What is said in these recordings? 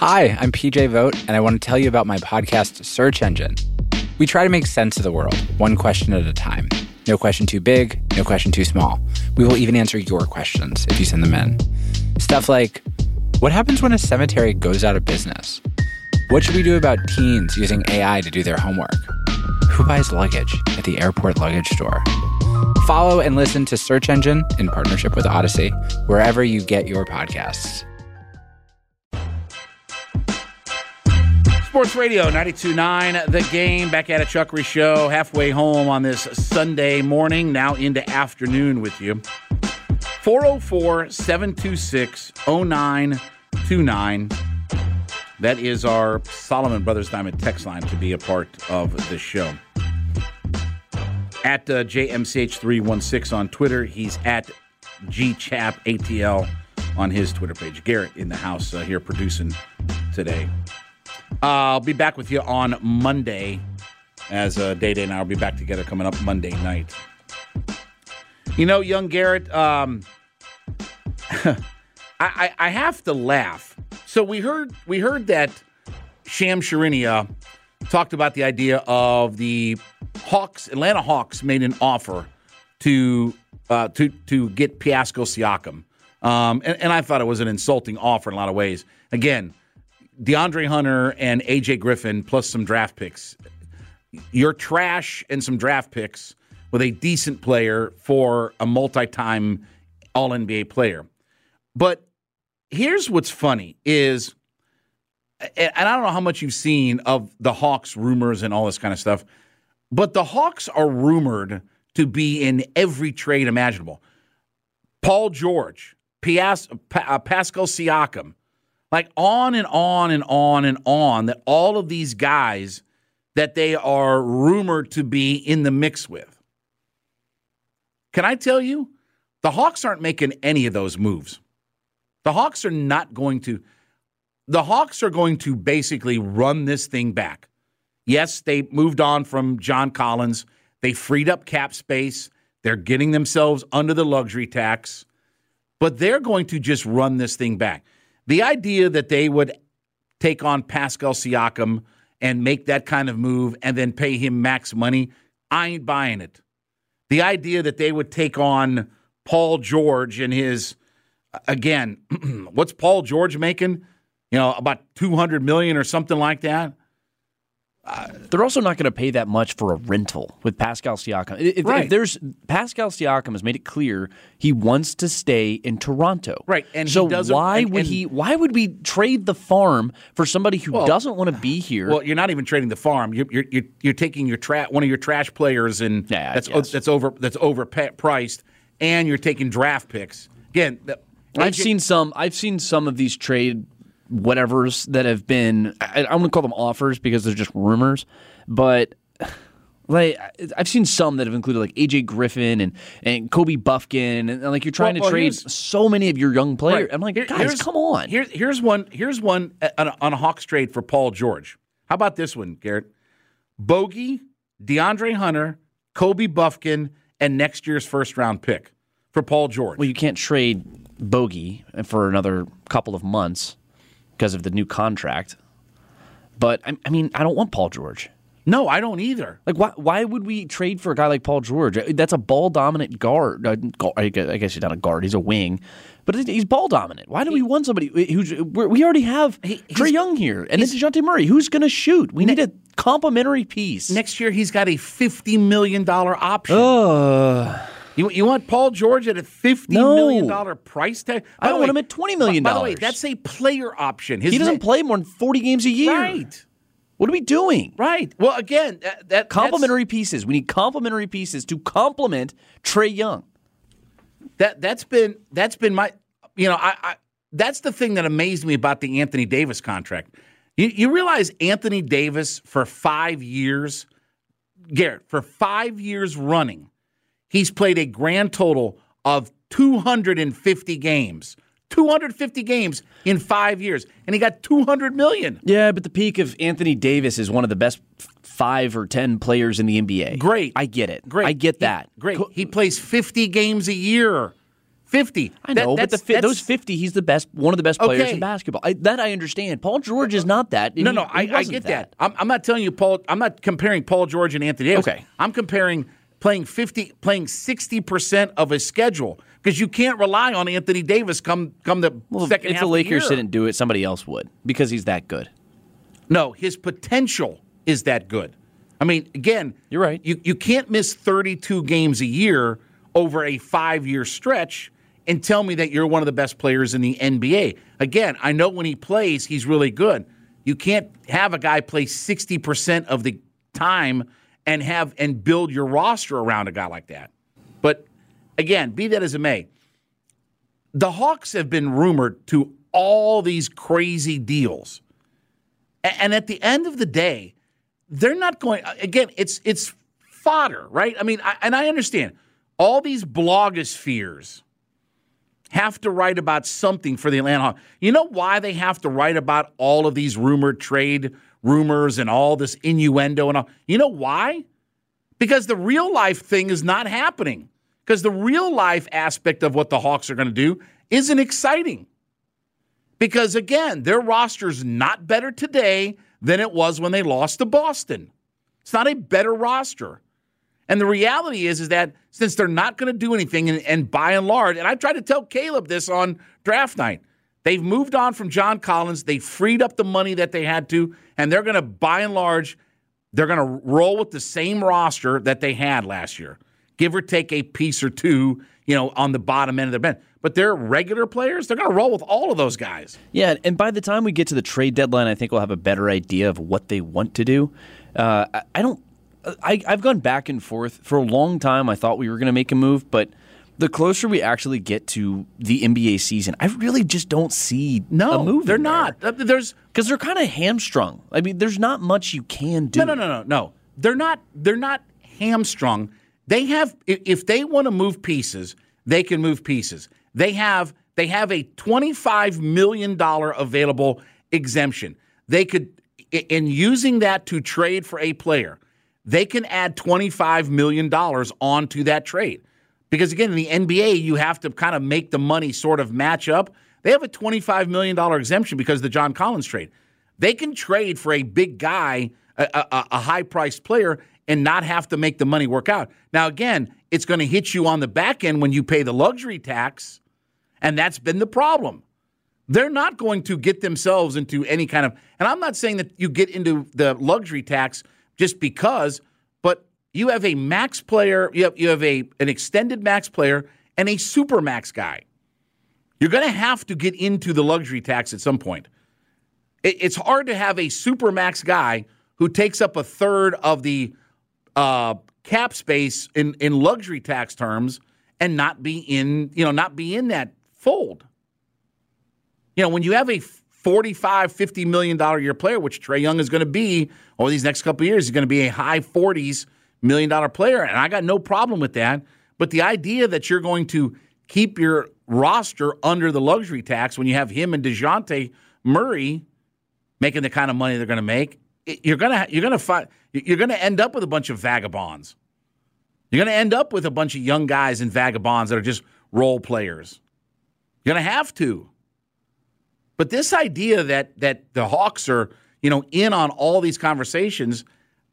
Hi, I'm PJ Vogt, and I want to tell you about my podcast, Search Engine. We try to make sense of the world, one question at a time. No question too big, no question too small. We will even answer your questions if you send them in. Stuff like, what happens when a cemetery goes out of business? What should we do about teens using AI to do their homework? Who buys luggage at the airport luggage store? Follow and listen to Search Engine in partnership with Odyssey, wherever you get your podcasts. Sports Radio 92.9, The Game, back at a Chuckery Show, halfway home on this Sunday morning, now into afternoon with you. 404-726-0929. That is our Solomon Brothers Diamond text line to be a part of the show. At JMCH316 on Twitter. He's at GChapATL on his Twitter page. Garrett in the house here producing today. I'll be back with you on Monday, as Day and I will be back together coming up Monday night. You know, young Garrett, I have to laugh. So we heard that Shams Charania talked about the idea of the Atlanta Hawks made an offer to get Pascal Siakam, and I thought it was an insulting offer in a lot of ways. Again, DeAndre Hunter and AJ Griffin plus some draft picks. You're trash and some draft picks with a decent player for a multi-time All-NBA player. But here's what's funny is, and I don't know how much you've seen of the Hawks rumors and all this kind of stuff, but the Hawks are rumored to be in every trade imaginable. Paul George, Pascal Siakam, like on and on and on and on, that all of these guys that they are rumored to be in the mix with. Can I tell you, the Hawks aren't making any of those moves. The Hawks are not going to. The Hawks are going to basically run this thing back. Yes, they moved on from John Collins. They freed up cap space. They're getting themselves under the luxury tax. But they're going to just run this thing back. The idea that they would take on Pascal Siakam and make that kind of move and then pay him max money, I ain't buying it. The idea that they would take on Paul George and his, again, what's Paul George making? You know, about $200 million or something like that. They're also not going to pay that much for a rental with Pascal Siakam. If Pascal Siakam has made it clear he wants to stay in Toronto, right? And so he doesn't, why would we trade the farm for somebody who doesn't want to be here? Well, you're not even trading the farm. You're taking your one of your trash players and that's overpriced, and you're taking draft picks. Again, I've seen some of these trade whatevers that have been, I don't want to call them offers because they're just rumors, but like I've seen some that have included like AJ Griffin and Kobe Buffkin, and like you're trying to trade so many of your young players. Right. I'm like, guys, come on. Here's one on a Hawks trade for Paul George. How about this one, Garrett? Bogey, DeAndre Hunter, Kobe Buffkin, and next year's first round pick for Paul George. Well, you can't trade Bogey for another couple of months because of the new contract. But, I mean, I don't want Paul George. No, I don't either. Like, why would we trade for a guy like Paul George? That's a ball-dominant guard. I guess he's not a guard. He's a wing. But he's ball-dominant. Why do we want somebody who's... We already have Trae Young here. And then DeJounte Murray. Who's going to shoot? We need a complementary piece. Next year, he's got a $50 million option. You want Paul George at a $50 million price tag? I don't want him at $20 million. By the way, that's a player option. He doesn't play more than 40 games a year. Right. What are we doing? Right. Well, again, that complementary pieces. We need complementary pieces to complement Trae Young. That's been my, that's the thing that amazed me about the Anthony Davis contract. You realize Anthony Davis for 5 years, Garrett, for 5 years running, he's played a grand total of 250 games. 250 games in 5 years, and he got $200 million. Yeah, but the peak of Anthony Davis is one of the best 5 or 10 players in the NBA. Great. I get it. Great. I get that. Great. He plays 50 games a year. 50. I know, but those 50, he's the best, one of the best players in basketball. I understand. Paul George is not that. No, I get that. I'm not telling you, Paul. I'm not comparing Paul George and Anthony Davis. Okay. I'm comparing playing 60% of his schedule because you can't rely on Anthony Davis come the second half of the year. If the Lakers didn't do it, somebody else would because he's that good. No, his potential is that good. I mean, again, you're right. You can't miss 32 games a year over a 5-year stretch and tell me that you're one of the best players in the NBA. Again, I know when he plays, he's really good. You can't have a guy play 60% of the time and build your roster around a guy like that. But again, be that as it may, the Hawks have been rumored to all these crazy deals. And at the end of the day, they're not going. Again, it's fodder, right? I mean, I understand all these blogospheres have to write about something for the Atlanta Hawks. You know why they have to write about all of these rumored trade rumors and all this innuendo and all? You know why? Because the real life thing is not happening. Because the real life aspect of what the Hawks are going to do isn't exciting. Because, again, their roster's not better today than it was when they lost to Boston. It's not a better roster. And the reality is that since they're not going to do anything, and by and large, and I tried to tell Caleb this on draft night, they've moved on from John Collins. They freed up the money that they had to, and they're going to, by and large, they're going to roll with the same roster that they had last year. Give or take a piece or two, on the bottom end of their bench. But they're regular players. They're going to roll with all of those guys. Yeah, and by the time we get to the trade deadline, I think we'll have a better idea of what they want to do. I've gone back and forth. For a long time, I thought we were going to make a move, but the closer we actually get to the NBA season, I really just don't see a move. They're not. Because they're kind of hamstrung. I mean, there's not much you can do. No. They're not hamstrung. They have, if they want to move pieces, they can move pieces. They have a $25 million available exemption. They could, in using that to trade for a player, they can add $25 million onto that trade. Because, again, in the NBA, you have to kind of make the money sort of match up. They have a $25 million exemption because of the John Collins trade. They can trade for a big guy, a high-priced player, and not have to make the money work out. Now, again, it's going to hit you on the back end when you pay the luxury tax, and that's been the problem. They're not going to get themselves into any kind of – and I'm not saying that you get into the luxury tax just because, but you have a max player, you have an extended max player and a super max guy. You're going to have to get into the luxury tax at some point. It's hard to have a super max guy who takes up a third of the cap space in luxury tax terms and not be in that fold. When you have a $45-50 million a year player, which Trae Young is going to be over these next couple of years, he's going to be a high 40s million dollar player, and I got no problem with that. But the idea that you're going to keep your roster under the luxury tax when you have him and DeJounte Murray making the kind of money they're going to make, you're going to end up with a bunch of vagabonds. You're going to end up with a bunch of young guys and vagabonds that are just role players. You're going to have to. But this idea that the Hawks are, in on all these conversations,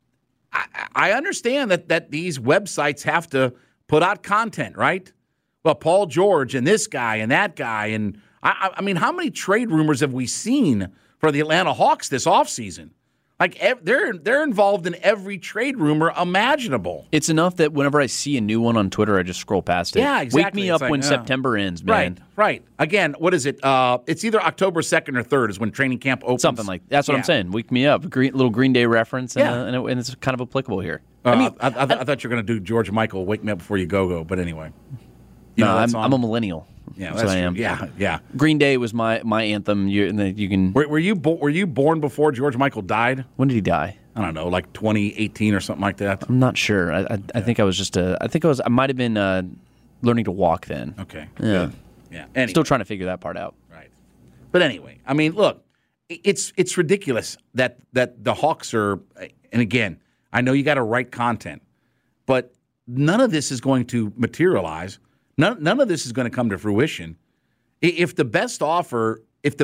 I understand that these websites have to put out content, right? Well, Paul George and this guy and that guy. And I mean, how many trade rumors have we seen for the Atlanta Hawks this offseason? Like, they're involved in every trade rumor imaginable. It's enough that whenever I see a new one on Twitter, I just scroll past it. Yeah, exactly. Wake me up when September ends, man. Right. Again, what is it? It's either October 2nd or 3rd is when training camp opens. Something like that. That's what I'm saying. Wake me up. Little Green Day reference, and it's kind of applicable here. I thought you were going to do George Michael, Wake Me Up Before You Go, but anyway. I'm a millennial. Yeah, that's what I am. Yeah. Green Day was my anthem. You can. Were you born before George Michael died? When did he die? I don't know, like 2018 or something like that. I'm not sure. I think I was I might have been learning to walk then. Okay. Yeah. Good. Yeah. Anyway. Still trying to figure that part out. Right. But anyway, I mean, look, it's ridiculous that the Hawks are, and again, I know you got to write content, but none of this is going to materialize None of this is going to come to fruition. If the best offer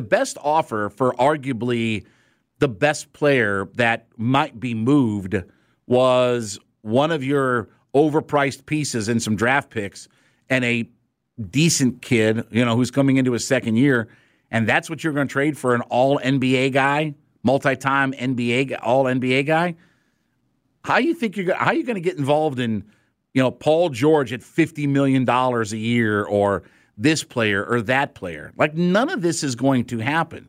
for arguably the best player that might be moved was one of your overpriced pieces and some draft picks and a decent kid, who's coming into his second year, and that's what you're going to trade for an all-NBA guy, multi-time all-NBA guy, how are you going to get involved in, Paul George at $50 million a year or this player or that player? Like, none of this is going to happen.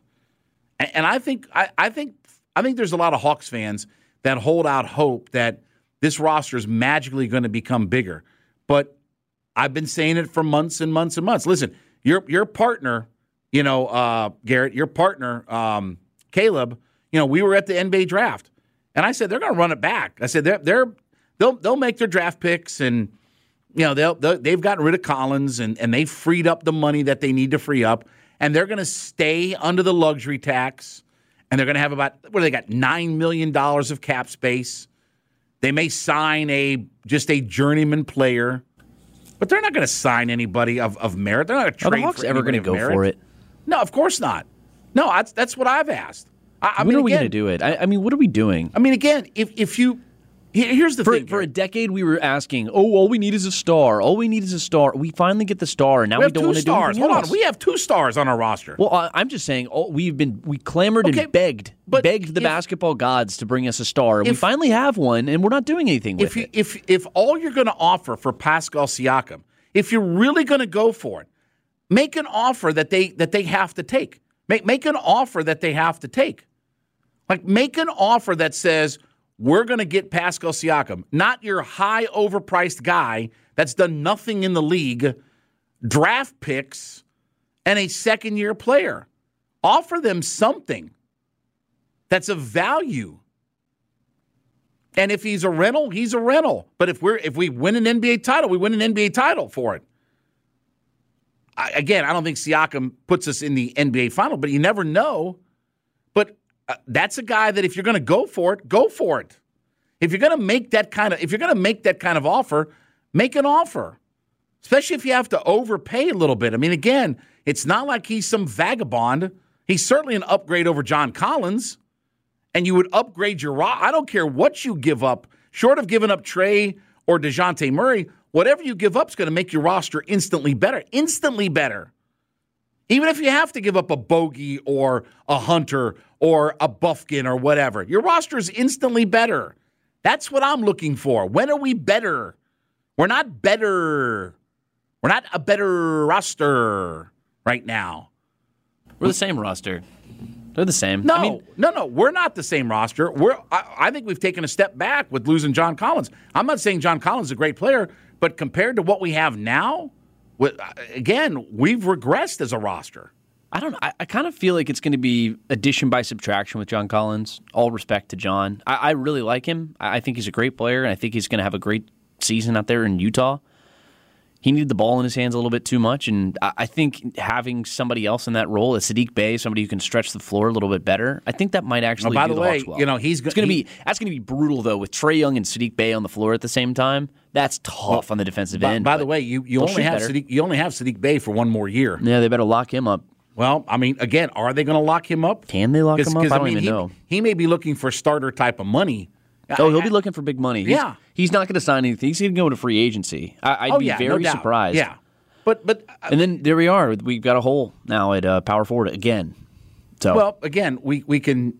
And I think there's a lot of Hawks fans that hold out hope that this roster is magically going to become bigger. But I've been saying it for months and months and months. Listen, your partner, Garrett, your partner, Caleb, we were at the NBA draft, and I said they're going to run it back. I said they'll make their draft picks, and they've gotten rid of Collins, and they've freed up the money that they need to free up, and they're going to stay under the luxury tax, and they're going to have about they got $9 million of cap space. They may sign just a journeyman player, but they're not going to sign anybody of merit. They're not going to trade. Are the Hawks ever going to go for it? No, of course not. No, that's what I've asked. When are we going to do it? I mean, what are we doing? I mean, again, if you here's the thing. For a decade, we were asking, all we need is a star. All we need is a star. We finally get the star, and now we don't want to do anything else. Hold on, we have 2 stars on our roster. Well, I'm just saying, we clamored and begged the basketball gods to bring us a star. We finally have one, and we're not doing anything with it. If all you're going to offer for Pascal Siakam, if you're really going to go for it, make an offer that they have to take. Make an offer that they have to take. Like, make an offer that says, we're going to get Pascal Siakam, not your high overpriced guy that's done nothing in the league, draft picks, and a second-year player. Offer them something that's of value. And if he's a rental, he's a rental. But if we win an NBA title, we win an NBA title for it. I don't think Siakam puts us in the NBA final, but you never know. But that's a guy that if you're going to go for it, go for it. If you're going to make that kind of offer, make an offer. Especially if you have to overpay a little bit. I mean, again, it's not like he's some vagabond. He's certainly an upgrade over John Collins. And you would upgrade your I don't care what you give up, short of giving up Trey or DeJounte Murray, whatever you give up is going to make your roster instantly better. Instantly better. Even if you have to give up a Bogey or a Hunter or a Bufkin or whatever, your roster is instantly better. That's what I'm looking for. When are we better? We're not better. We're not a better roster right now. We're the same roster. They're the same. No, we're not the same roster. I think we've taken a step back with losing John Collins. I'm not saying John Collins is a great player, but compared to what we have now, again, we've regressed as a roster. I don't know. I kind of feel like it's going to be addition by subtraction with John Collins. All respect to John. I really like him. I think he's a great player, and I think he's going to have a great season out there in Utah. He needed the ball in his hands a little bit too much, and I think having somebody else in that role, as Saddiq Bey, somebody who can stretch the floor a little bit better, I think that might actually do the Hawks well. That's going to be brutal though with Trae Young and Saddiq Bey on the floor at the same time. That's tough on the defensive end. By the way, you only have Saddiq Bey for one more year. Yeah, they better lock him up. Well, I mean, again, are they going to lock him up? Can they lock him up? I don't even know. He may be looking for starter type of money. Oh, he'll be looking for big money. He's not going to sign anything. He's going to go to free agency. I'd be very surprised. Yeah. But and then there we are. We've got a hole now at power forward again. So well, again, we can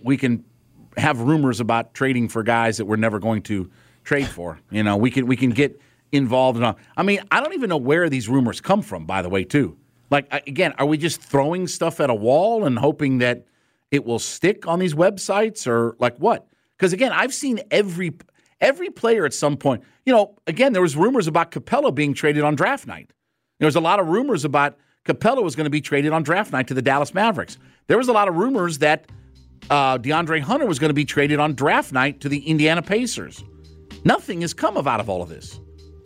have rumors about trading for guys that we're never going to trade for. We can get involved in. I mean, I don't even know where these rumors come from. By the way, too. Like again, are we just throwing stuff at a wall and hoping that it will stick on these websites, or like what? Because again, I've seen every player at some point. Again, there was rumors about Capella being traded on draft night. There was a lot of rumors about Capella was going to be traded on draft night to the Dallas Mavericks. There was a lot of rumors that DeAndre Hunter was going to be traded on draft night to the Indiana Pacers. Nothing has come out of all of this.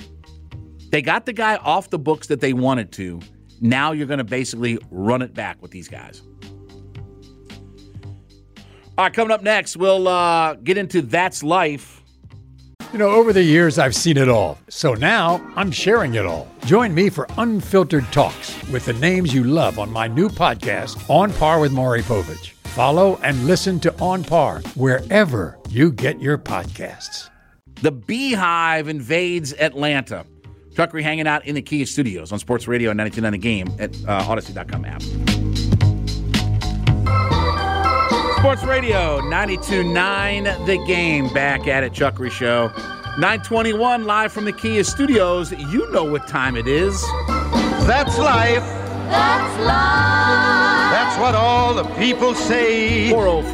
They got the guy off the books that they wanted to. Now you're going to basically run it back with these guys. All right, coming up next, we'll get into That's Life. You know, over the years, I've seen it all. So now I'm sharing it all. Join me for Unfiltered Talks with the names you love on my new podcast, On Par with Maury Povich. Follow and listen to On Par wherever you get your podcasts. The Beehive invades Atlanta. Chuckery hanging out in the Kia studios on Sports Radio and 92.9 The Game at Odyssey.com app. Sports Radio 92.9 The Game. Back at it, Chuckery Show. 9:21 live from the Kia studios. You know what time it is. That's life. That's life. That's what all the people say.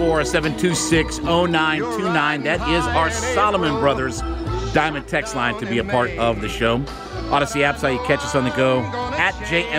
404-726-0929. That is our Solomon Brothers Diamond text line to be a part of the show. Odyssey app's how you catch us on the go. At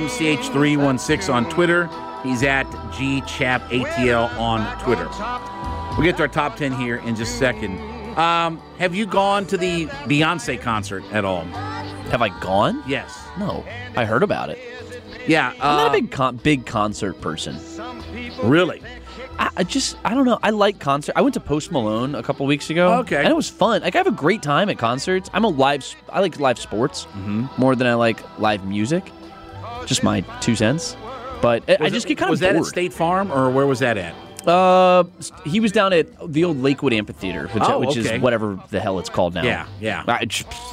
JMCH316 on Twitter. He's at GChapATL on Twitter. We'll get to our top 10 here in just a second. Have you gone to the Beyonce concert at all? Have I gone? Yes. No. I heard about it. Yeah. I'm not a big concert person. Really? I don't know. I like concert. I went to Post Malone a couple weeks ago. Okay. And it was fun. Like, I have a great time at concerts. I like live sports more than I like live music. Just my 2 cents. But I just get kind of bored. Was that at State Farm, or where was that at? He was down at the old Lakewood Amphitheater, which is whatever the hell it's called now. Yeah. I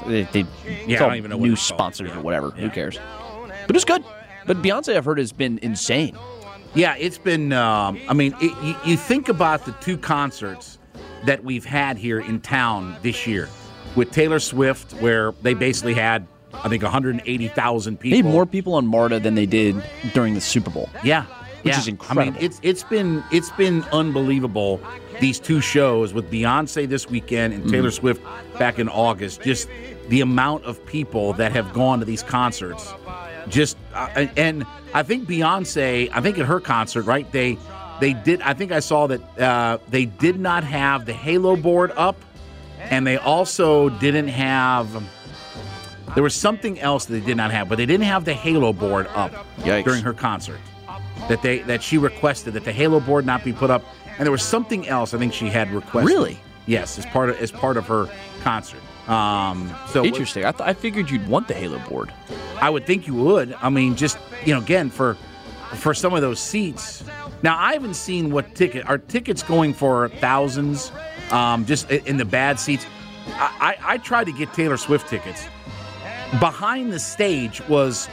don't even know what it's sponsors or whatever. Yeah. Who cares? But it's good. But Beyonce, I've heard, has been insane. Yeah, it's been. You think about the 2 concerts that we've had here in town this year with Taylor Swift, where they basically had, I think, 180,000 people. They had more people on MARTA than they did during the Super Bowl. Yeah. Which is incredible. I mean, it's been unbelievable, these 2 shows with Beyonce this weekend and Taylor Swift back in August. Just the amount of people that have gone to these concerts. Just and I think Beyonce, at her concert, right? They did. I think I saw that they did not have the Halo board up, and they also didn't have. There was something else that they did not have, but they didn't have the Halo board up during her concert. That she requested that the Halo board not be put up, and there was something else I think she had requested. Really? Yes, as part of her concert. So interesting. I figured you'd want the Halo board. I would think you would. I mean, just again for some of those seats. Now I haven't seen what are tickets going for thousands. Just in the bad seats. I tried to get Taylor Swift tickets. Behind the stage was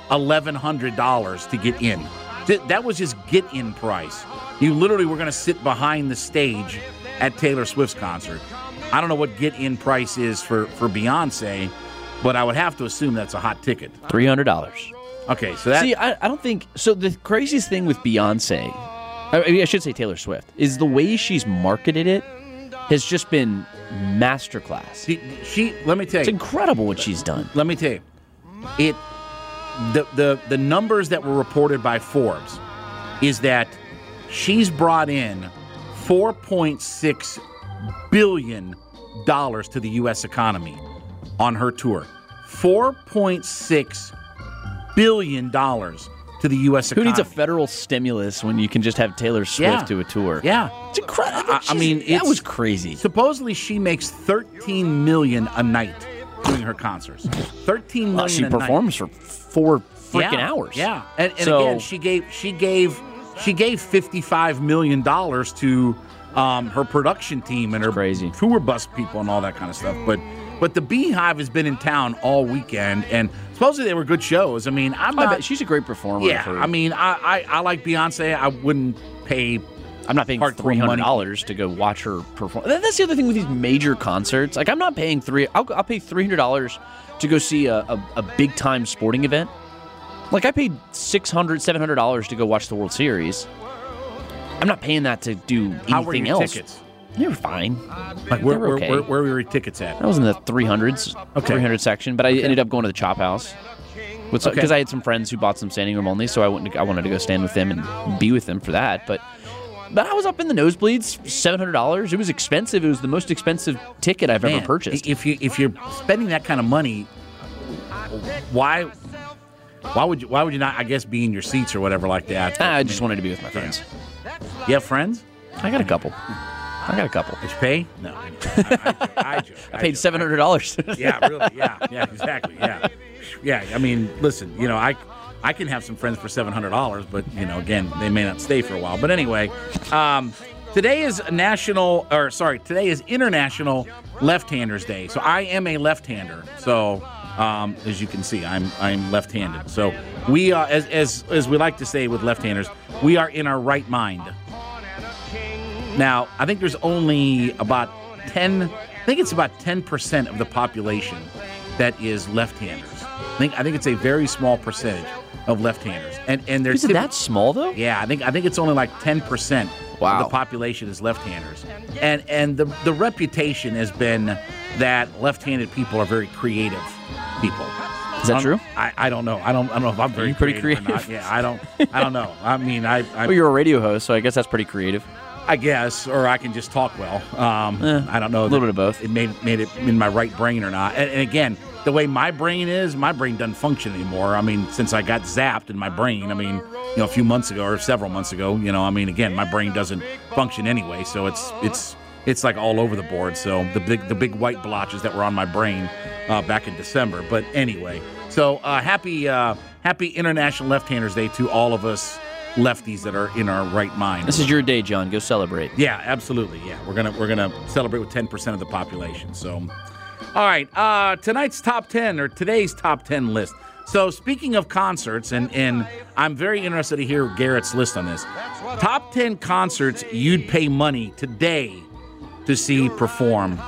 $1,100 to get in. That was just get-in price. You literally were going to sit behind the stage at Taylor Swift's concert. I don't know what get-in price is for Beyonce, but I would have to assume that's a hot ticket. $300. Okay, so that... See, I don't think... So the craziest thing with Beyonce, I should say Taylor Swift, is the way she's marketed it has just been masterclass. Let me tell you. It's incredible what she's done. Let me tell you. The numbers that were reported by Forbes is that she's brought in $4.6 billion to the U.S. economy on her tour. $4.6 billion to the U.S. economy. Who needs a federal stimulus when you can just have Taylor Swift do a tour? Yeah. It's incredible. That was crazy. Supposedly she makes $13 million a night doing her concerts. $13 million she a night. performs for 4 freaking hours. Yeah. And again, she gave $55 million to her production team and her tour bus people and all that kind of stuff. But the Beehive has been in town all weekend, and supposedly they were good shows. I mean, I bet she's a great performer. Yeah, I mean, I like Beyonce. I wouldn't pay. I'm not paying $300 to go watch her perform. That's the other thing with these major concerts. Like, I'm not paying I'll pay $300 to go see a big time sporting event. Like, I paid $600, $700 to go watch the World Series. I'm not paying that to do anything else. How were your tickets? They were fine. Like, where were your tickets at? I was in the 300s, 300 section, but I ended up going to the Chop House. Because I had some friends who bought some standing room only, so I wanted to go stand with them and be with them for that. But I was up in the nosebleeds, $700. It was expensive. It was the most expensive ticket I've ever purchased. If you're spending that kind of money, why would you not, I guess, be in your seats or whatever like that? I just wanted to be with my friends. You have friends? I got a couple. I got a couple. Did you pay? No. I joke. I paid $700. Yeah, really. Yeah, exactly. Yeah. I mean, listen, I can have some friends for $700, but, again, they may not stay for a while. But anyway, today is International Left-Handers Day. So I am a left-hander. So as you can see, I'm left-handed. So we are, as we like to say with left-handers, we are in our right mind. Now, I think there's only about 10% of the population that is left-handers. I think it's a very small percentage of left-handers. And there's Is it that small, though? Yeah, I think it's only like 10% Wow. of the population is left-handers. And the reputation has been that left-handed people are very creative people. Is that true? I don't know. I don't know if I'm very pretty creative or not. creative? Yeah, I don't know. I mean, Well, you're a radio host, so I guess that's pretty creative. I guess, or I can just talk well. I don't know. A little bit of both. It made it in my right brain or not. And again, the way my brain doesn't function anymore. I mean, since I got zapped in my brain, a few months ago or several months ago, again, my brain doesn't function anyway. So it's like all over the board. So the big white blotches that were on my brain back in December. But anyway, so happy International Left-Handers Day to all of us lefties that are in our right mind. This is your day, John. Go celebrate. Yeah, absolutely. Yeah, we're gonna celebrate with 10% of the population. So, all right, today's top 10 list. So speaking of concerts, and I'm very interested to hear Garrett's list on this. Top 10 concerts you'd pay money today to see perform.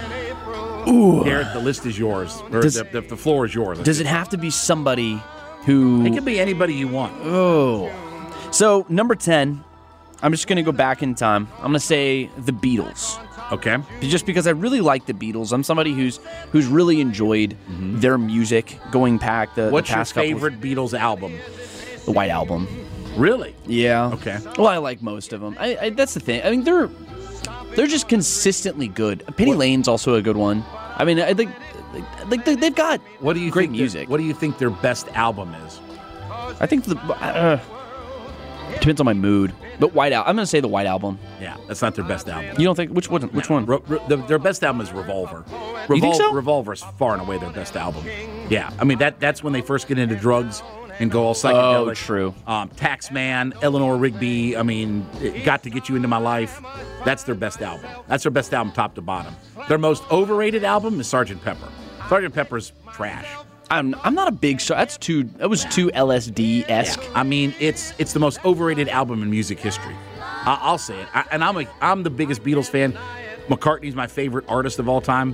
Ooh, Garrett, the list is yours. Or the floor is yours. Does it have to be somebody who? It can be anybody you want. Oh. So, number 10, I'm just going to go back in time. I'm going to say the Beatles. Okay. Just because I really like the Beatles. I'm somebody who's really enjoyed their music going back the What's past your favorite Beatles album? The White Album. Really? Yeah. Okay. Well, I like most of them. That's the thing. I mean, they're just consistently good. Penny Lane's also a good one. I mean, I think they've got great music. What do you think their best album is? I think depends on my mood. But I'm going to say the White Album. Yeah, that's not their best album. You don't think? Which one? Which one? Their best album is Revolver. You think so? Revolver is far and away their best album. Yeah, I mean that's when they first get into drugs and go all psychedelic. Oh, true. Taxman, Eleanor Rigby. I mean, Got to Get You Into My Life. That's their best album. That's their best album, top to bottom. Their most overrated album is Sgt. Pepper. Sgt. Pepper's trash. I'm not a big that was too LSD-esque. Yeah. I mean, it's the most overrated album in music history. I'll say it. I'm the biggest Beatles fan. McCartney's my favorite artist of all time.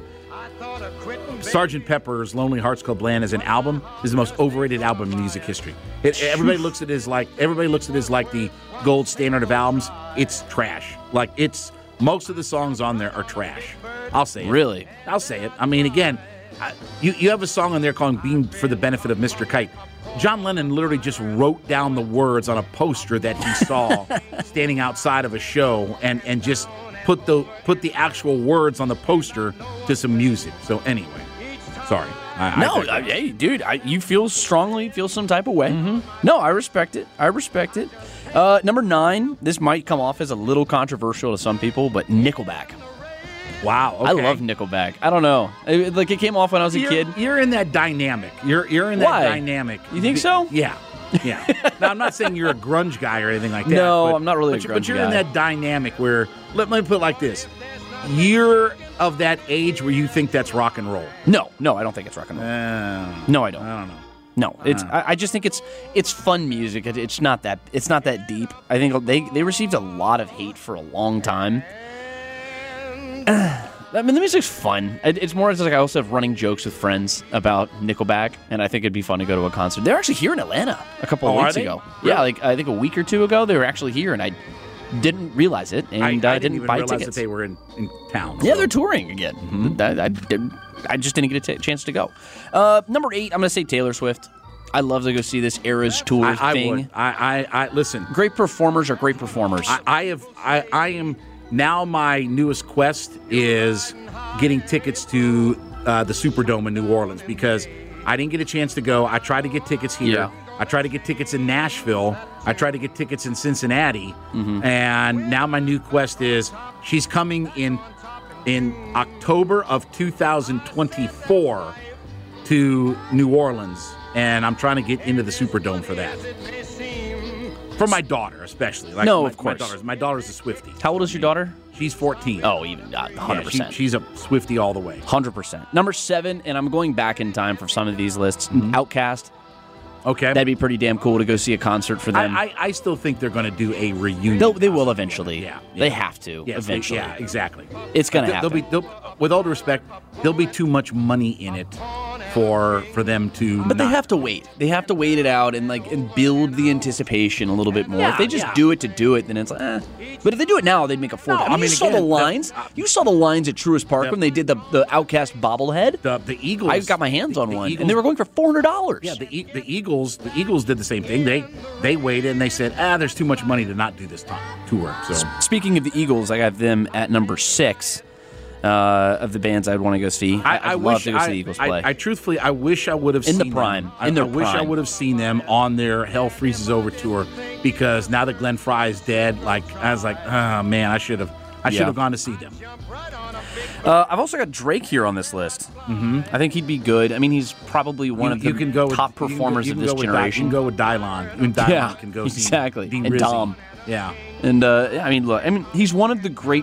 Sgt. Pepper's Lonely Hearts Club Band as an album is the most overrated album in music history. Everybody looks at it as like the gold standard of albums. It's trash. Most of the songs on there are trash. I'll say it. Really? I'll say it. I mean, again, you have a song on there called Being for the Benefit of Mr. Kite. John Lennon literally just wrote down the words on a poster that he saw standing outside of a show and just put the actual words on the poster to some music. So anyway, sorry. Hey, dude, you feel some type of way. Mm-hmm. No, I respect it. Number 9, this might come off as a little controversial to some people, but Nickelback. Wow, okay. I love Nickelback. I don't know. It came off when I was a kid. You're in that dynamic. You're in that dynamic. You think so? Yeah. Now, I'm not saying you're a grunge guy or anything like that. No, I'm not really a grunge guy. But you're in that dynamic where, let me put it like this. You're of that age where you think that's rock and roll. No, I don't think it's rock and roll. No, I don't. I don't know. No, I just think it's fun music. It's not that deep. I think they received a lot of hate for a long time. I mean, the music's fun. It's more like I also have running jokes with friends about Nickelback, and I think it'd be fun to go to a concert. They're actually here in Atlanta a couple of weeks ago. Really? Yeah, I think a week or two ago they were actually here, and I didn't realize it, and I didn't even buy realize tickets. That they were in town. Yeah, so. they're touring again. Mm-hmm. I just didn't get a chance to go. Number 8, I'm going to say Taylor Swift. I love to go see this Eras Tour thing. Would. I listen. Great performers are great performers. I am. Now my newest quest is getting tickets to the Superdome in New Orleans because I didn't get a chance to go. I tried to get tickets here. I tried to get tickets in Nashville. I tried to get tickets in Cincinnati. And now my new quest is she's coming in October of 2024 to New Orleans. And I'm trying to get into the Superdome for that. For my daughter, especially. Like No, of course. My daughter's a Swiftie. How old is your daughter? She's 14. Oh, even 100%. Yeah, she's a Swiftie all the way. 100%. Number 7, and I'm going back in time for some of these lists. Outkast. Okay. That'd be pretty damn cool to go see a concert for them. I still think they're going to do a reunion. They will eventually. Yeah. They have to Yes, eventually. yeah, exactly. It's going to happen. With all due respect, there'll be too much money in it for them to. But they have to wait. They have to wait it out and build the anticipation a little bit more. Yeah, if they just yeah. do it to do it, then it's like, eh. But if they do it now, they'd make a fortune. No, I mean, you saw the again, lines. You saw the lines at Truist Park when they did the Outkast bobblehead. The Eagles. I got my hands on one, Eagles, and they were going for $400. Yeah, the Eagles did the same thing. They waited and they said, there's too much money to not do this tour. So Speaking of the Eagles, I got them at number 6 of the bands I'd want to go see. I'd love to go see the Eagles play. I truthfully, I wish I would have In seen the prime. them. In their I wish I prime. would have seen them on their Hell Freezes Over tour, because now that Glenn Fry is dead, I was like, oh man, I should have gone to see them. I've also got Drake here on this list. Mm-hmm. I think he'd be good. I mean, he's probably one of the top performers of this generation. You can go with Dylon. Even Dylon can go see exactly. Dean And Rizzy. Dom. Yeah. And I mean, look, he's one of the great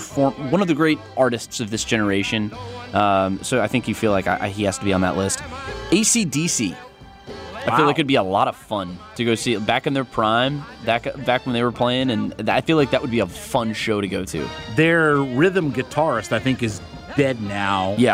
artists of this generation. So I think you feel like he has to be on that list. AC/DC. I feel like it'd be a lot of fun to go see it back in their prime, back when they were playing, and I feel like that would be a fun show to go to. Their rhythm guitarist, I think, is dead now. Yeah.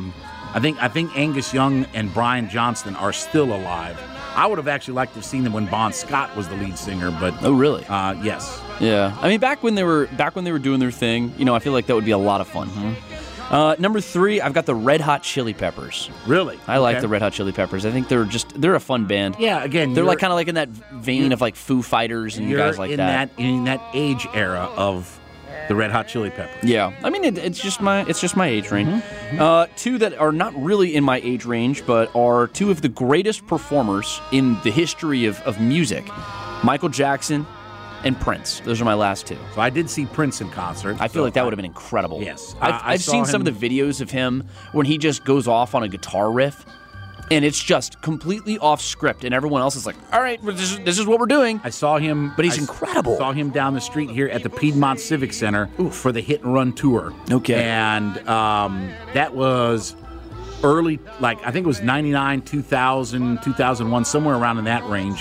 I think Angus Young and Brian Johnston are still alive. I would have actually liked to have seen them when Bon Scott was the lead singer, but Oh, really? yes. Yeah. I mean, back when they were doing their thing, I feel like that would be a lot of fun. Number 3, I've got the Red Hot Chili Peppers. Really? I like Okay. the Red Hot Chili Peppers. I think they're a fun band. Yeah, again, They're you're- kind of like in that vein of like Foo Fighters and You're guys like in that. in that age era of the Red Hot Chili Peppers. Yeah, I mean it's just my age range. 2 that are not really in my age range, but are 2 of the greatest performers in the history of music: Michael Jackson and Prince. Those are my last 2. So I did see Prince in concert. I feel like that would have been incredible. Yes. I've saw seen some him- of the videos of him when he just goes off on a guitar riff, and it's just completely off script, and everyone else is like, "All right, this is what we're doing." I saw him, But he's incredible. Saw him down the street here at the Piedmont Civic Center for the Hit and Run tour. Okay. And that was early, like I think it was 99, 2000, 2001, somewhere around in that range.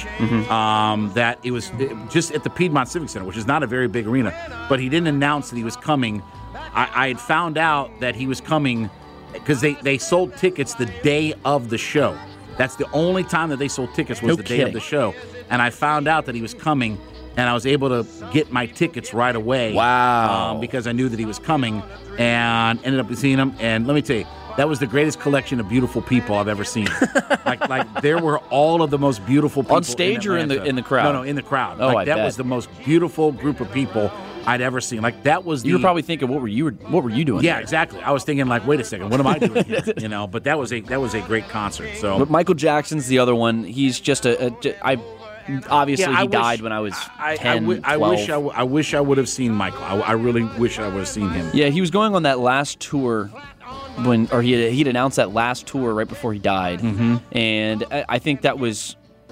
That it was just at the Piedmont Civic Center, which is not a very big arena. But he didn't announce that he was coming. I had found out that he was coming because they sold tickets the day of the show. That's the only time that they sold tickets was No the day kidding. of the show. And I found out that he was coming, and I was able to get my tickets right away. Wow. Because I knew that he was coming, and ended up seeing him. And let me tell you, that was the greatest collection of beautiful people I've ever seen. like there were all of the most beautiful people On stage or in the Atlanta. crowd? No, in the crowd. Oh, I that bet. was the most beautiful group of people I'd ever seen. Like that was the. You were probably thinking, what were you doing? Yeah, there? exactly. I was thinking, like, wait a second, what am I doing here? But that was a great concert. So, But Michael Jackson's the other one. He's just obviously he died when I was 10, 12. I wish I would have seen Michael. I really wish I would have seen him. Yeah, he was going on that last tour he'd announced that last tour right before he died, and I think that was.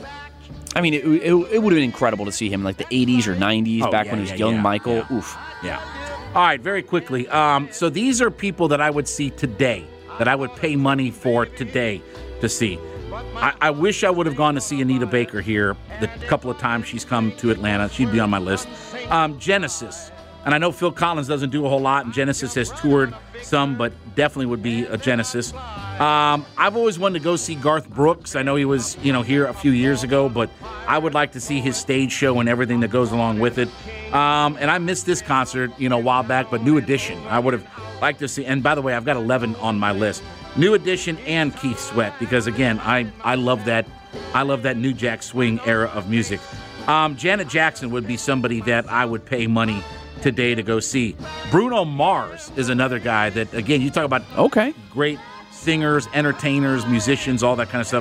I mean, it would have been incredible to see him in like the 80s or 90s, back when he was young Michael. Yeah. Oof. Yeah. All right, very quickly. So these are people that I would see today, that I would pay money for today to see. I wish I would have gone to see Anita Baker here the couple of times she's come to Atlanta. She'd be on my list. Genesis. And I know Phil Collins doesn't do a whole lot, and Genesis has toured some, but definitely would be a Genesis. I've always wanted to go see Garth Brooks. I know he was, here a few years ago, but I would like to see his stage show and everything that goes along with it. And I missed this concert, a while back, but New Edition, I would have liked to see. And by the way, I've got 11 on my list. New Edition and Keith Sweat, because again, I love that. I love that New Jack Swing era of music. Janet Jackson would be somebody that I would pay money today to go see. Bruno Mars is another guy that, again, you talk about Okay. great singers, entertainers, musicians, all that kind of stuff.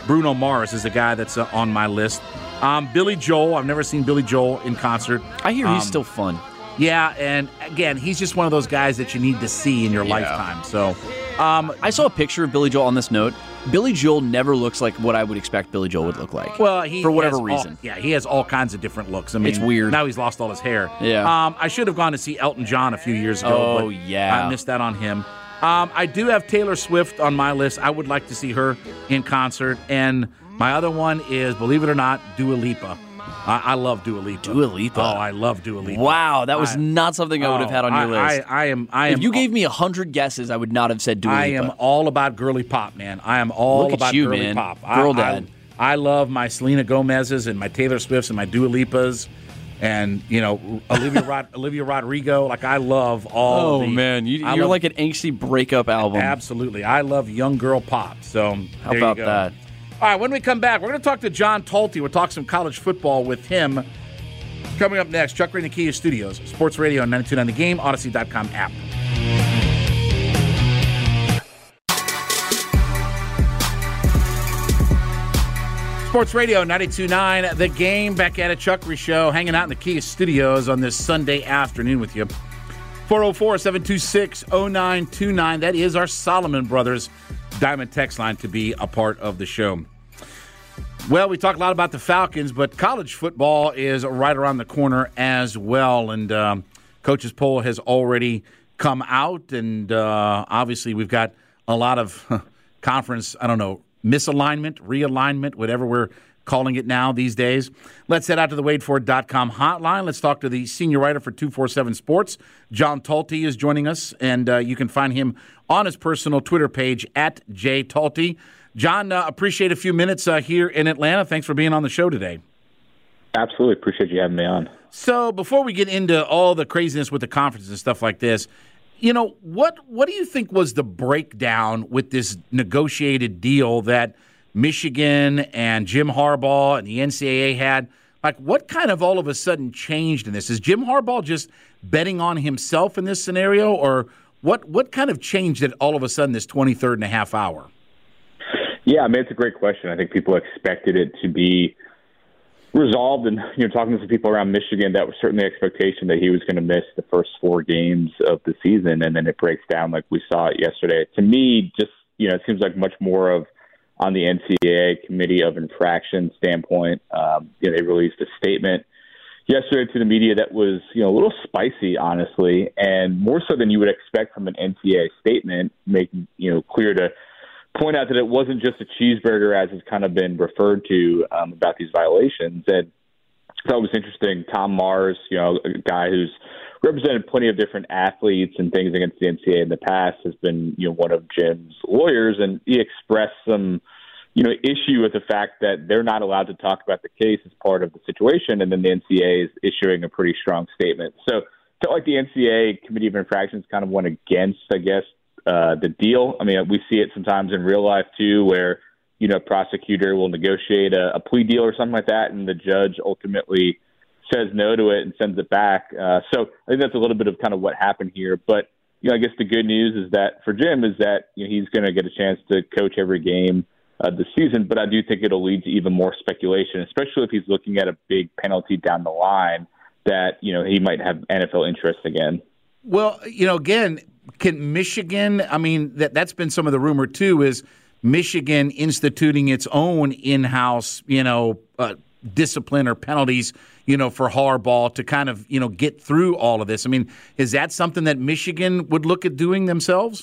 Bruno Mars is a guy that's on my list. Billy Joel, I've never seen Billy Joel in concert. I hear he's still fun. Yeah, and again, he's just one of those guys that you need to see in your lifetime. So, I saw a picture of Billy Joel on this note. Billy Joel never looks like what I would expect Billy Joel would look like. Well, he for whatever has reason. He has all kinds of different looks. I mean, it's weird. Now he's lost all his hair. Yeah. I should have gone to see Elton John a few years ago. Oh, yeah. I missed that on him. I do have Taylor Swift on my list. I would like to see her in concert. And my other one is, believe it or not, Dua Lipa. I love Dua Lipa. Dua Lipa. Oh, I love Dua Lipa. Wow, that was not something I would have had on your list. I am. If you gave me 100 guesses, I would not have said Dua Lipa. I am all about girly pop, man. I am all Look at about you, girly man. pop. Girl dad. I love my Selena Gomez's and my Taylor Swift's and my Dua Lipas. And, Olivia Rodrigo. Like, I love all of the... Oh, man. You're like an angsty breakup album. Absolutely. I love young girl pop. So, how about that? All right, when we come back, we're going to talk to John Talty. We'll talk some college football with him. Coming up next, Chuck Ray and Kia Studios, Sports Radio 92.9 The Game, Odyssey.com app. Sports Radio 92.9 The Game, back at it. Chuck Ray Show, hanging out in the Kia Studios on this Sunday afternoon with you. 404-726-0929. That is our Solomon Brothers Diamond text line to be a part of the show. Well, we talked a lot about the Falcons, but college football is right around the corner as well. And Coach's poll has already come out. And obviously we've got a lot of conference, misalignment, realignment, whatever we're calling it now these days. Let's head out to the WadeFord.com hotline. Let's talk to the senior writer for 247 Sports. John Talty is joining us, and you can find him on his personal Twitter page, @JTalty. John, appreciate a few minutes here in Atlanta. Thanks for being on the show today. Absolutely. Appreciate you having me on. So before we get into all the craziness with the conference and stuff like this, what do you think was the breakdown with this negotiated deal that Michigan and Jim Harbaugh and the NCAA had? Like, what kind of all of a sudden changed in this? Is Jim Harbaugh just betting on himself in this scenario, or what kind of changed it all of a sudden this 23rd and a half hour? Yeah, it's a great question. I think people expected it to be resolved. And, talking to some people around Michigan, that was certainly the expectation that he was going to miss the first 4 games of the season. And then it breaks down like we saw it yesterday. To me, just, it seems like much more of on the NCAA Committee of Infraction standpoint. They released a statement yesterday to the media that was, a little spicy, honestly, and more so than you would expect from an NCAA statement, making, clear to point out that it wasn't just a cheeseburger, as has kind of been referred to about these violations. And I thought it was interesting. Tom Mars, a guy who's represented plenty of different athletes and things against the NCAA in the past, has been, one of Jim's lawyers, and he expressed some, issue with the fact that they're not allowed to talk about the case as part of the situation, and then the NCAA is issuing a pretty strong statement. So I felt like the NCAA Committee of Infractions kind of went against, I guess, the deal. We see it sometimes in real life too, where, a prosecutor will negotiate a plea deal or something like that, and the judge ultimately says no to it and sends it back. So I think that's a little bit of kind of what happened here. But, I guess the good news is that for Jim is that he's going to get a chance to coach every game this season. But I do think it'll lead to even more speculation, especially if he's looking at a big penalty down the line that, he might have NFL interest again. Well, again, can Michigan, that's been some of the rumor too, is Michigan instituting its own in-house, discipline or penalties, for Harbaugh to kind of, get through all of this. Is that something that Michigan would look at doing themselves?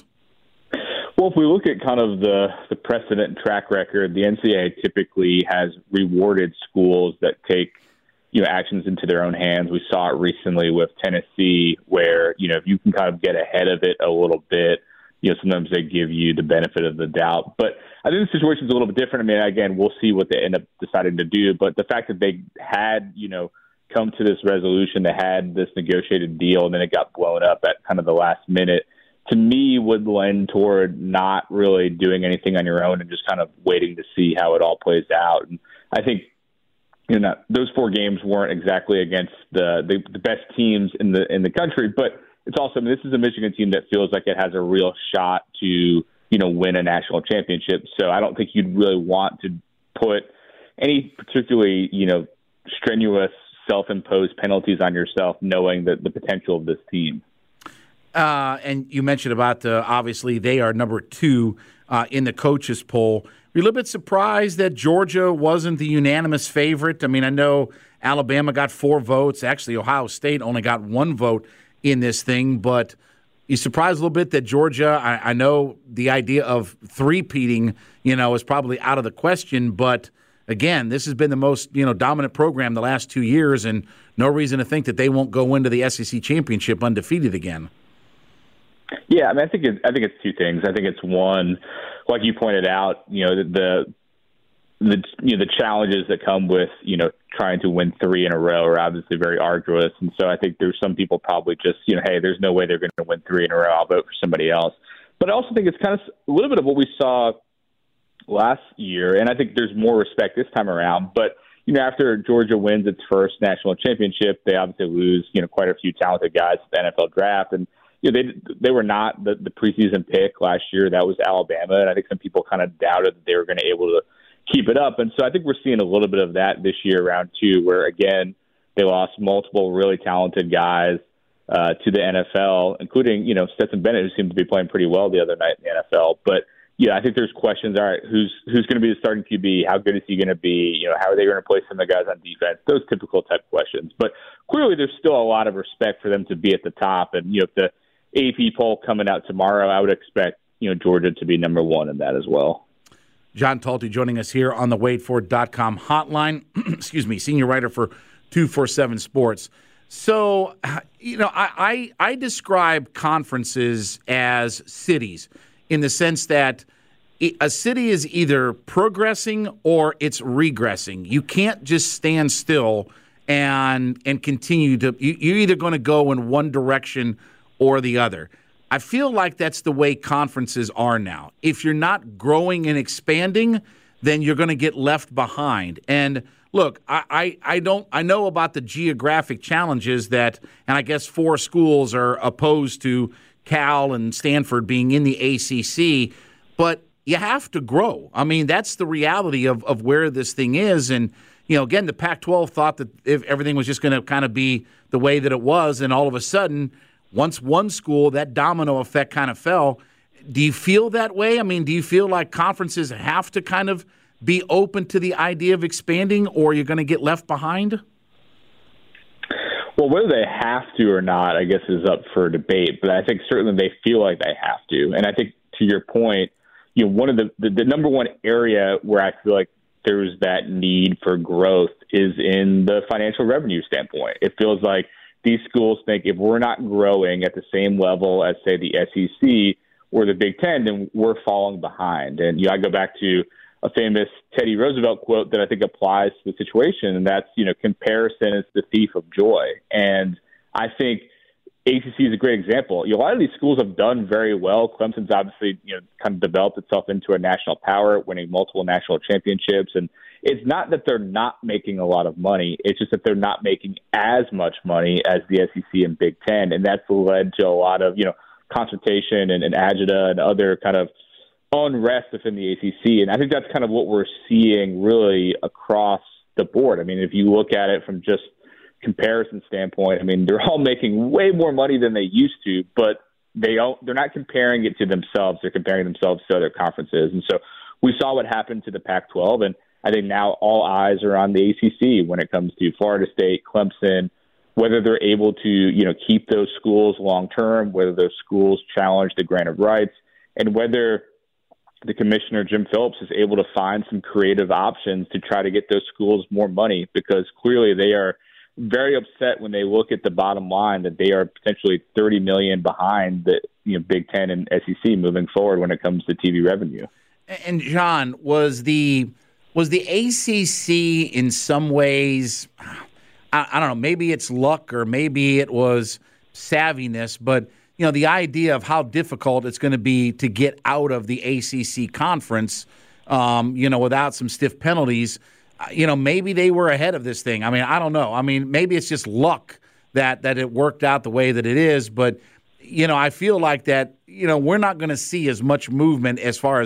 Well, if we look at kind of the precedent and track record, the NCAA typically has rewarded schools that take actions into their own hands. We saw it recently with Tennessee where, if you can kind of get ahead of it a little bit, sometimes they give you the benefit of the doubt. But I think the situation is a little bit different. Again, we'll see what they end up deciding to do. But the fact that they had, come to this resolution, they had this negotiated deal, and then it got blown up at kind of the last minute, to me would lend toward not really doing anything on your own and just kind of waiting to see how it all plays out. And I think, those 4 games weren't exactly against the best teams in the country, but it's also, this is a Michigan team that feels like it has a real shot to, win a national championship. So I don't think you'd really want to put any particularly, strenuous self-imposed penalties on yourself, knowing that the potential of this team. And you mentioned about, obviously, they are number 2 in the coaches poll. Were you a little bit surprised that Georgia wasn't the unanimous favorite? I mean, I know Alabama got 4 votes. Actually, Ohio State only got 1 vote in this thing. But you surprised a little bit that Georgia, I know the idea of three-peating, is probably out of the question. But, again, this has been the most, dominant program the last 2 years, and no reason to think that they won't go into the SEC championship undefeated again. Yeah, I mean, I think it's 2 things. I think it's one, like you pointed out, the challenges that come with trying to win 3 in a row are obviously very arduous, and so I think there's some people probably just hey, there's no way they're going to win 3 in a row. I'll vote for somebody else. But I also think it's kind of a little bit of what we saw last year, and I think there's more respect this time around. But after Georgia wins its first national championship, they obviously lose quite a few talented guys at the NFL draft, and they were not the preseason pick last year. That was Alabama, and I think some people kind of doubted that they were going to be able to keep it up. And so I think we're seeing a little bit of that this year around 2, where, again, they lost multiple really talented guys to the NFL, including, Stetson Bennett, who seemed to be playing pretty well the other night in the NFL. But, I think there's questions. All right, who's going to be the starting QB? How good is he going to be? How are they going to play some of the guys on defense? Those typical type questions. But clearly there's still a lot of respect for them to be at the top. And, if the AP poll coming out tomorrow, I would expect, Georgia to be number 1 in that as well. John Talty joining us here on the WadeFord.com hotline. Excuse me, senior writer for 247 Sports. So, I describe conferences as cities in the sense that a city is either progressing or it's regressing. You can't just stand still and continue to – you're either going to go in one direction or the other. I feel like that's the way conferences are now. If you're not growing and expanding, then you're going to get left behind. And look, I know about the geographic challenges that, and I guess 4 schools are opposed to Cal and Stanford being in the ACC, but you have to grow. I mean, that's the reality of where this thing is. And, again, the Pac-12 thought that if everything was just going to kind of be the way that it was, and all of a sudden, once one school, that domino effect kind of fell. Do you feel that way? I mean, do you feel like conferences have to kind of be open to the idea of expanding, or you're going to get left behind? Well, whether they have to or not, I guess, is up for debate. But I think certainly they feel like they have to. And I think, to your point, one of the number one area where I feel like there's that need for growth is in the financial revenue standpoint. It feels like these schools think if we're not growing at the same level as, say, the SEC or the Big Ten, then we're falling behind. And I go back to a famous Teddy Roosevelt quote that I think applies to the situation, and that's, comparison is the thief of joy. And I think ACC is a great example. A lot of these schools have done very well. Clemson's obviously, kind of developed itself into a national power, winning multiple national championships. And it's not that they're not making a lot of money. It's just that they're not making as much money as the SEC and Big Ten. And that's led to a lot of, consultation and agita and other kind of unrest within the ACC. And I think that's kind of what we're seeing really across the board. I mean, if you look at it from just comparison standpoint, I mean, they're all making way more money than they used to, but they're not comparing it to themselves. They're comparing themselves to other conferences. And so we saw what happened to the Pac-12, and I think now all eyes are on the ACC when it comes to Florida State, Clemson, whether they're able to, keep those schools long-term, whether those schools challenge the grant of rights, and whether the commissioner, Jim Phillips, is able to find some creative options to try to get those schools more money, because clearly they are very upset when they look at the bottom line that they are potentially $30 million behind the Big Ten and SEC moving forward when it comes to TV revenue. And John, was the ACC in some ways, I don't know, maybe it's luck or maybe it was savviness, but the idea of how difficult it's going to be to get out of the ACC conference, without some stiff penalties. Maybe they were ahead of this thing. I mean, I don't know. I mean, maybe it's just luck that it worked out the way that it is. But, I feel like that, we're not going to see as much movement as far as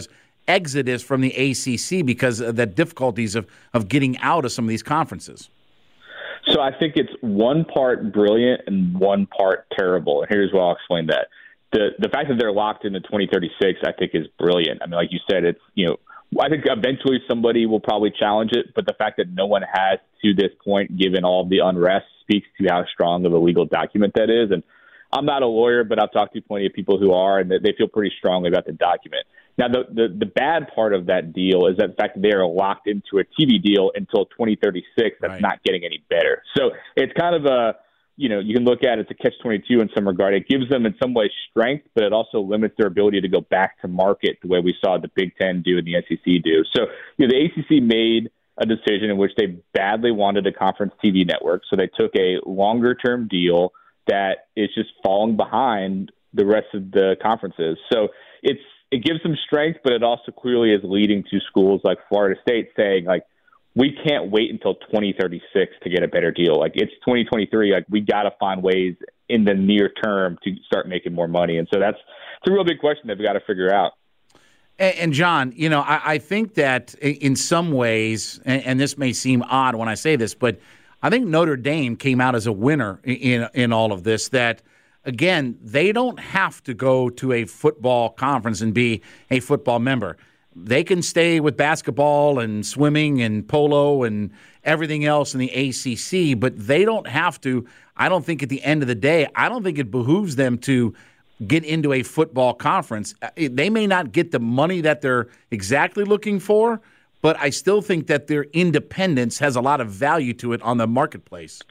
exodus from the ACC because of the difficulties of getting out of some of these conferences? So I think it's one part brilliant and one part terrible. And here's why I'll explain that. The fact that they're locked into 2036, I think, is brilliant. I mean, like you said, it's, I think eventually somebody will probably challenge it, but the fact that no one has to this point, given all the unrest, speaks to how strong of a legal document that is. And I'm not a lawyer, but I've talked to plenty of people who are, and they feel pretty strongly about the document. Now, the bad part of that deal is that the fact that they are locked into a TV deal until 2036, that's not getting any better. So it's kind of a, you can look at it, it's a catch-22 in some regard. It gives them in some ways strength, but it also limits their ability to go back to market the way we saw the Big Ten do and the SEC do. So the ACC made a decision in which they badly wanted a conference TV network, so they took a longer-term deal that is just falling behind the rest of the conferences. So it gives them strength, but it also clearly is leading to schools like Florida State saying, like, we can't wait until 2036 to get a better deal. Like, it's 2023. Like, we got to find ways in the near term to start making more money. And so it's a real big question they've got to figure out. And John, I think that in some ways, and this may seem odd when I say this, but I think Notre Dame came out as a winner in all of this, that, again, they don't have to go to a football conference and be a football member. They can stay with basketball and swimming and polo and everything else in the ACC, but they don't have to. I don't think at the end of the day, I don't think it behooves them to get into a football conference. They may not get the money that they're exactly looking for, but I still think that their independence has a lot of value to it on the marketplace.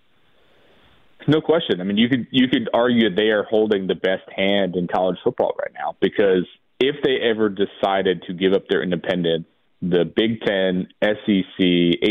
No question. I mean, you could argue they are holding the best hand in college football right now, because if they ever decided to give up their independence, the Big Ten, SEC,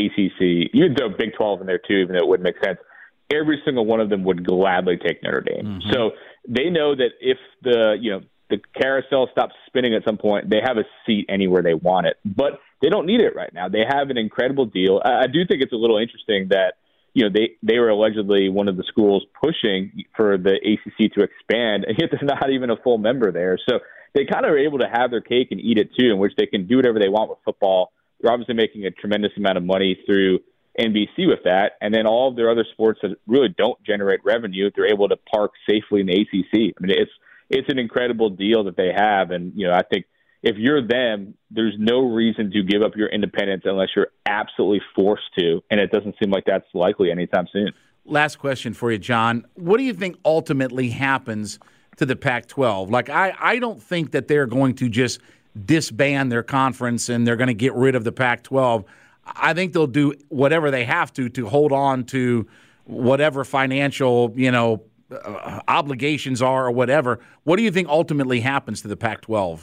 ACC, you could throw Big 12 in there too, even though it wouldn't make sense, every single one of them would gladly take Notre Dame. Mm-hmm. So they know that if the carousel stops spinning at some point, they have a seat anywhere they want it. But they don't need it right now. They have an incredible deal. I do think it's a little interesting that they were allegedly one of the schools pushing for the ACC to expand, and yet there's not even a full member there. So they kind of are able to have their cake and eat it too, in which they can do whatever they want with football. They're obviously making a tremendous amount of money through NBC with that, and then all of their other sports that really don't generate revenue, they're able to park safely in the ACC. I mean, it's an incredible deal that they have, and I think if you're them, there's no reason to give up your independence unless you're absolutely forced to, and it doesn't seem like that's likely anytime soon. Last question for you, John. What do you think ultimately happens to the Pac-12? Like, I don't think that they're going to just disband their conference and they're going to get rid of the Pac-12. I think they'll do whatever they have to hold on to whatever financial, obligations are or whatever. What do you think ultimately happens to the Pac-12?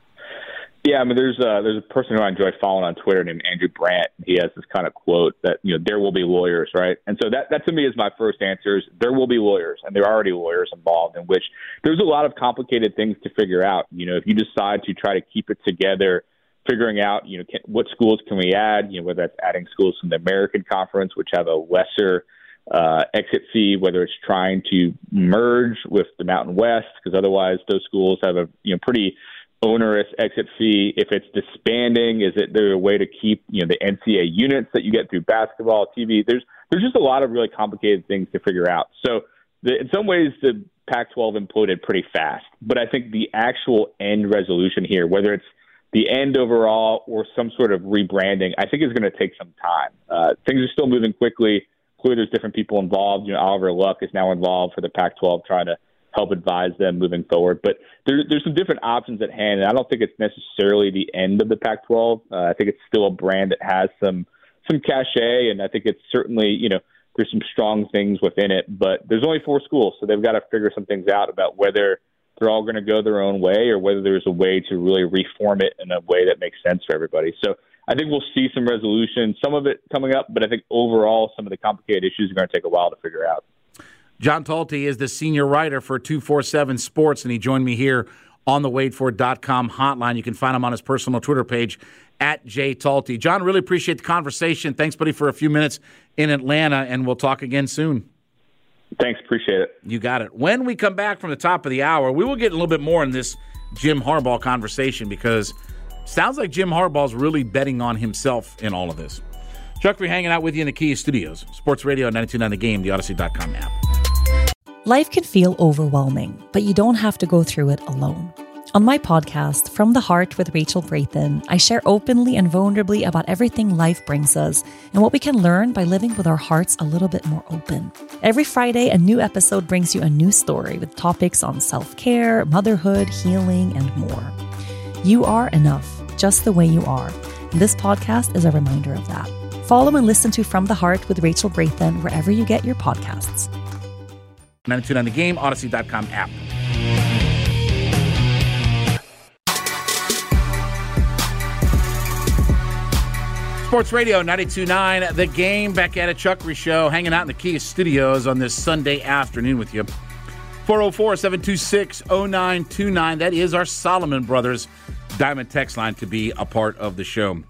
Yeah, I mean, there's a person who I enjoy following on Twitter named Andrew Brandt. He has this kind of quote that, there will be lawyers, right? And so that to me is my first answer is there will be lawyers, and there are already lawyers involved, in which there's a lot of complicated things to figure out. If you decide to try to keep it together, figuring out, what schools can we add, whether that's adding schools from the American Conference, which have a lesser exit fee, whether it's trying to merge with the Mountain West, because otherwise those schools have a pretty onerous exit fee. If it's disbanding, is it there a way to keep the NCAA units that you get through basketball, TV? There's just a lot of really complicated things to figure out. So in some ways, the Pac-12 imploded pretty fast. But I think the actual end resolution here, whether it's the end overall or some sort of rebranding, I think is going to take some time. Things are still moving quickly. Clearly, there's different people involved. Oliver Luck is now involved for the Pac-12, trying to help advise them moving forward. But there's some different options at hand, and I don't think it's necessarily the end of the Pac-12. I think it's still a brand that has some cachet, and I think it's certainly, there's some strong things within it. But there's only 4 schools, so they've got to figure some things out about whether they're all going to go their own way or whether there's a way to really reform it in a way that makes sense for everybody. So I think we'll see some resolution, some of it coming up, but I think overall some of the complicated issues are going to take a while to figure out. John Talty is the senior writer for 247 Sports, and he joined me here on the WadeFord.com hotline. You can find him on his personal Twitter page, @JTalty. John, really appreciate the conversation. Thanks, buddy, for a few minutes in Atlanta, and we'll talk again soon. Thanks. Appreciate it. You got it. When we come back from the top of the hour, we will get a little bit more in this Jim Harbaugh conversation, because sounds like Jim Harbaugh's really betting on himself in all of this. Chuck, we're hanging out with you in the Kia Studios. Sports Radio 92.9 The Game, the Odyssey.com app. Life can feel overwhelming, but you don't have to go through it alone. On my podcast, From the Heart with Rachel Brathen, I share openly and vulnerably about everything life brings us and what we can learn by living with our hearts a little bit more open. Every Friday, a new episode brings you a new story with topics on self-care, motherhood, healing, and more. You are enough, just the way you are. And this podcast is a reminder of that. Follow and listen to From the Heart with Rachel Brathen wherever you get your podcasts. 92.9 The Game, Odyssey.com app. Sports Radio 92.9 The Game, back at it. Chuck Show, hanging out in the Kia Studios on this Sunday afternoon with you. 404-726-0929. That is our Solomon Brothers Diamond text line to be a part of the show.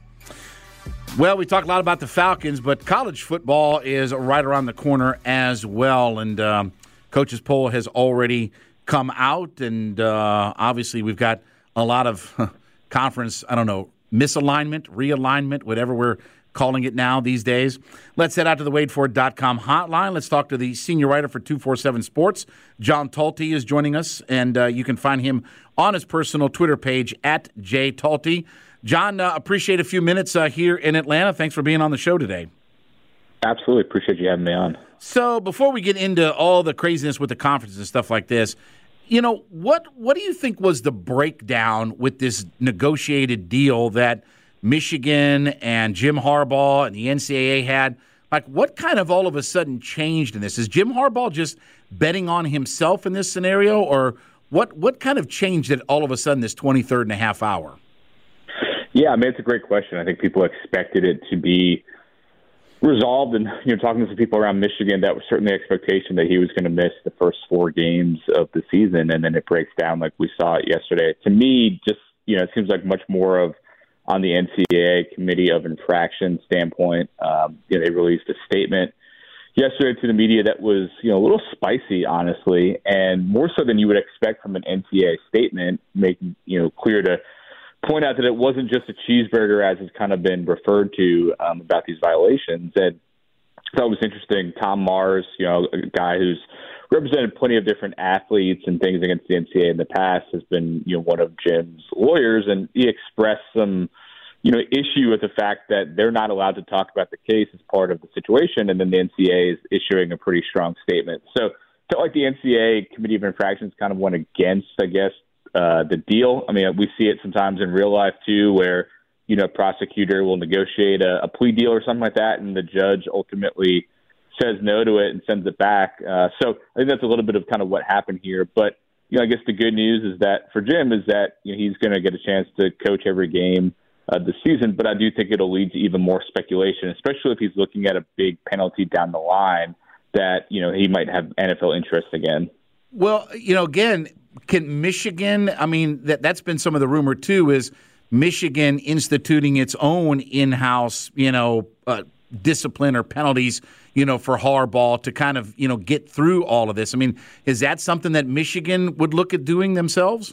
Well, we talk a lot about the Falcons, but college football is right around the corner as well. And Coach's poll has already come out, and obviously we've got a lot of conference, misalignment, realignment, whatever we're calling it now these days. Let's head out to the WadeFord.com hotline. Let's talk to the senior writer for 247 Sports. John Talty is joining us, and you can find him on his personal Twitter page at JTalty. John, appreciate a few minutes here in Atlanta. Thanks for being on the show today. Absolutely. Appreciate you having me on. So before we get into all the craziness with the conference and stuff like this, what do you think was the breakdown with this negotiated deal that Michigan and Jim Harbaugh and the NCAA had? Like, what kind of all of a sudden changed in this? Is Jim Harbaugh just betting on himself in this scenario, or what kind of changed it all of a sudden this 23rd and a half hour? Yeah, it's a great question. I think people expected it to be resolved, and talking to some people around Michigan, that was certainly the expectation that he was going to miss the first 4 games of the season, and then it breaks down like we saw it yesterday. To me, just it seems like much more of on the NCAA Committee of Infraction standpoint. They released a statement yesterday to the media that was a little spicy, honestly, and more so than you would expect from an NCAA statement, making clear to point out that it wasn't just a cheeseburger as has kind of been referred to about these violations. And I thought it was interesting. Tom Mars, a guy who's represented plenty of different athletes and things against the NCAA in the past, has been one of Jim's lawyers, and he expressed some issue with the fact that they're not allowed to talk about the case as part of the situation, and then the NCAA is issuing a pretty strong statement. So I felt like the NCAA Committee of Infractions kind of went against, I guess, the deal. We see it sometimes in real life too, where a prosecutor will negotiate a plea deal or something like that, and the judge ultimately says no to it and sends it back. So I think that's a little bit of kind of what happened here. But I guess the good news is that for Jim is that he's going to get a chance to coach every game this season. But I do think it'll lead to even more speculation, especially if he's looking at a big penalty down the line that he might have NFL interest again. Well, again, can Michigan, that's been some of the rumor too, is Michigan instituting its own in-house, discipline or penalties, for Harbaugh to kind of, get through all of this. Is that something that Michigan would look at doing themselves?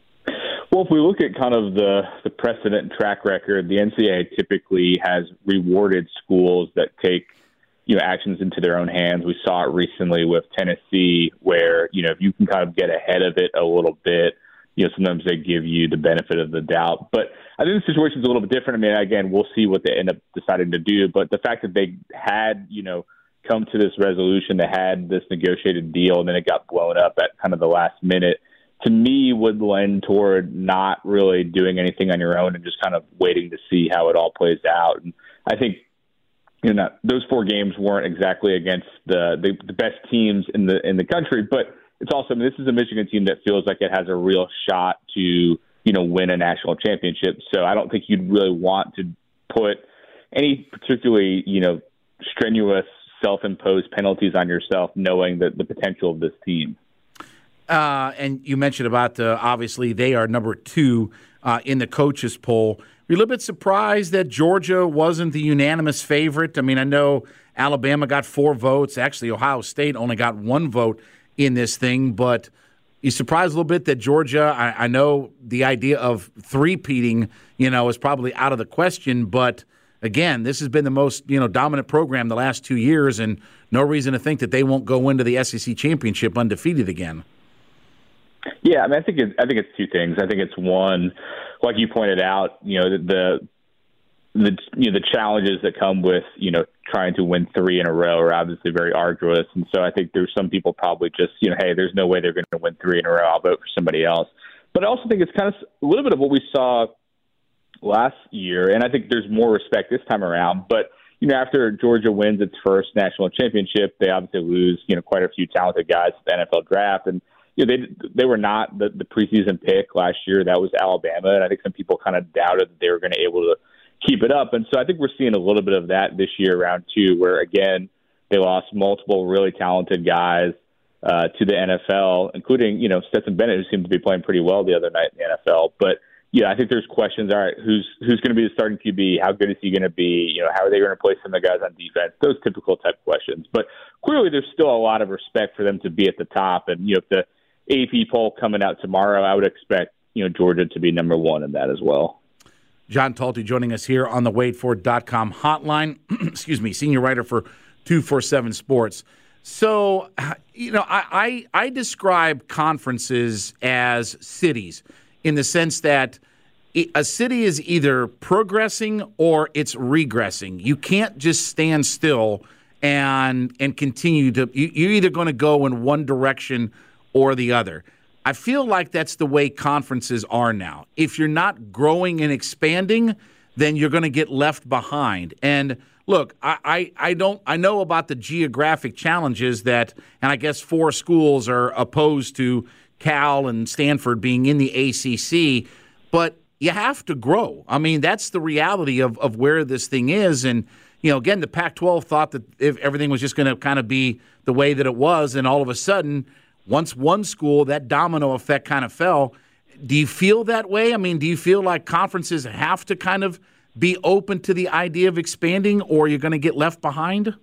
Well, if we look at kind of the precedent and track record, the NCAA typically has rewarded schools that take actions into their own hands. We saw it recently with Tennessee where, if you can kind of get ahead of it a little bit, sometimes they give you the benefit of the doubt. But I think the situation is a little bit different. Again, we'll see what they end up deciding to do. But the fact that they had, come to this resolution, they had this negotiated deal, and then it got blown up at kind of the last minute, to me would lend toward not really doing anything on your own and just kind of waiting to see how it all plays out. And I think those 4 games weren't exactly against the best teams in the country, but it's also, this is a Michigan team that feels like it has a real shot to, win a national championship. So I don't think you'd really want to put any particularly, strenuous self-imposed penalties on yourself, knowing that the potential of this team. And you mentioned about, obviously, they are number 2 in the coaches poll. You're a little bit surprised that Georgia wasn't the unanimous favorite. I know Alabama got 4 votes. Actually, Ohio State only got 1 vote in this thing. But You surprised a little bit that Georgia, I know the idea of three-peating, is probably out of the question, but again, this has been the most, dominant program the last 2 years, and no reason to think that they won't go into the SEC championship undefeated again. Yeah, I mean, I think it's two things. I think it's one, like you pointed out, the challenges that come with, trying to win 3 in a row are obviously very arduous. And so I think there's some people probably just, hey, there's no way they're going to win 3 in a row. I'll vote for somebody else. But I also think it's kind of a little bit of what we saw last year. And I think there's more respect this time around. But, after Georgia wins its first national championship, they obviously lose, quite a few talented guys to the NFL draft. And, they were not the preseason pick last year. That was Alabama. And I think some people kind of doubted that they were going to be able to keep it up. And so I think we're seeing a little bit of that this year, round 2, where, again, they lost multiple really talented guys to the NFL, including, Stetson Bennett, who seemed to be playing pretty well the other night in the NFL. But, I think there's questions. All right, who's going to be the starting QB? How good is he going to be? How are they going to play some of the guys on defense? Those typical type questions. But clearly there's still a lot of respect for them to be at the top. And, if the AP poll coming out tomorrow, I would expect, Georgia to be number 1 in that as well. John Talty joining us here on the WadeFord.com hotline. Excuse me, senior writer for 247 Sports. So, I describe conferences as cities in the sense that a city is either progressing or it's regressing. You can't just stand still and continue to – you're either going to go in one direction or the other. I feel like that's the way conferences are now. If you're not growing and expanding, then you're going to get left behind. And look, I know about the geographic challenges that, and I guess 4 schools are opposed to Cal and Stanford being in the ACC, but you have to grow. I mean, that's the reality of where this thing is. And, again, the Pac-12 thought that if everything was just going to kind of be the way that it was, and all of a sudden, once one school, that domino effect kind of fell. Do you feel that way? I mean, do you feel like conferences have to kind of be open to the idea of expanding, or you're going to get left behind?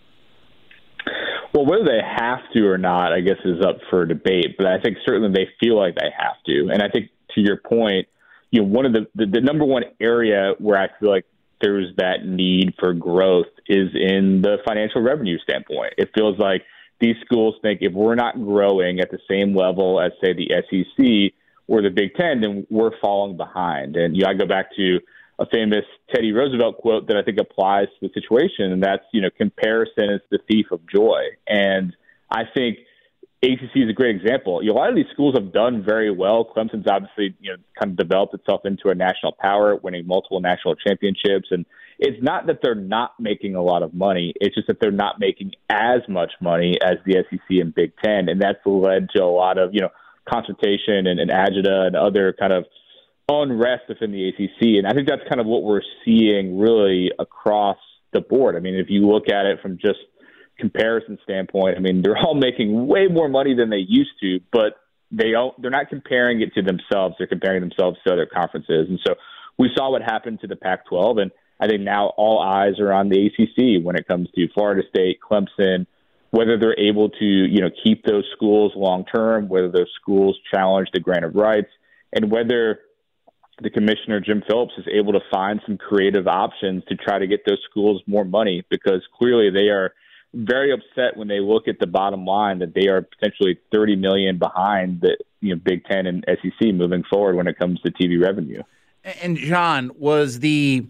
Well, whether they have to or not, I guess, is up for debate. But I think certainly they feel like they have to. And I think, to your point, one of the number one area where I feel like there's that need for growth is in the financial revenue standpoint. It feels like these schools think if we're not growing at the same level as, say, the SEC or the Big Ten, then we're falling behind. And I go back to a famous Teddy Roosevelt quote that I think applies to the situation, and that's, comparison is the thief of joy. And I think ACC is a great example. A lot of these schools have done very well. Clemson's obviously, kind of developed itself into a national power, winning multiple national championships. And it's not that they're not making a lot of money. It's just that they're not making as much money as the SEC and Big Ten. And that's led to a lot of, consultation and agita and other kind of unrest within the ACC. And I think that's kind of what we're seeing really across the board. I mean, if you look at it from just comparison standpoint, I mean, they're all making way more money than they used to, but they're not comparing it to themselves. They're comparing themselves to other conferences. And so we saw what happened to the Pac-12, and I think now all eyes are on the ACC when it comes to Florida State, Clemson, whether they're able to, keep those schools long-term, whether those schools challenge the grant of rights, and whether the commissioner, Jim Phillips, is able to find some creative options to try to get those schools more money, because clearly they are very upset when they look at the bottom line that they are potentially $30 million behind the Big Ten and SEC moving forward when it comes to TV revenue. And John, was the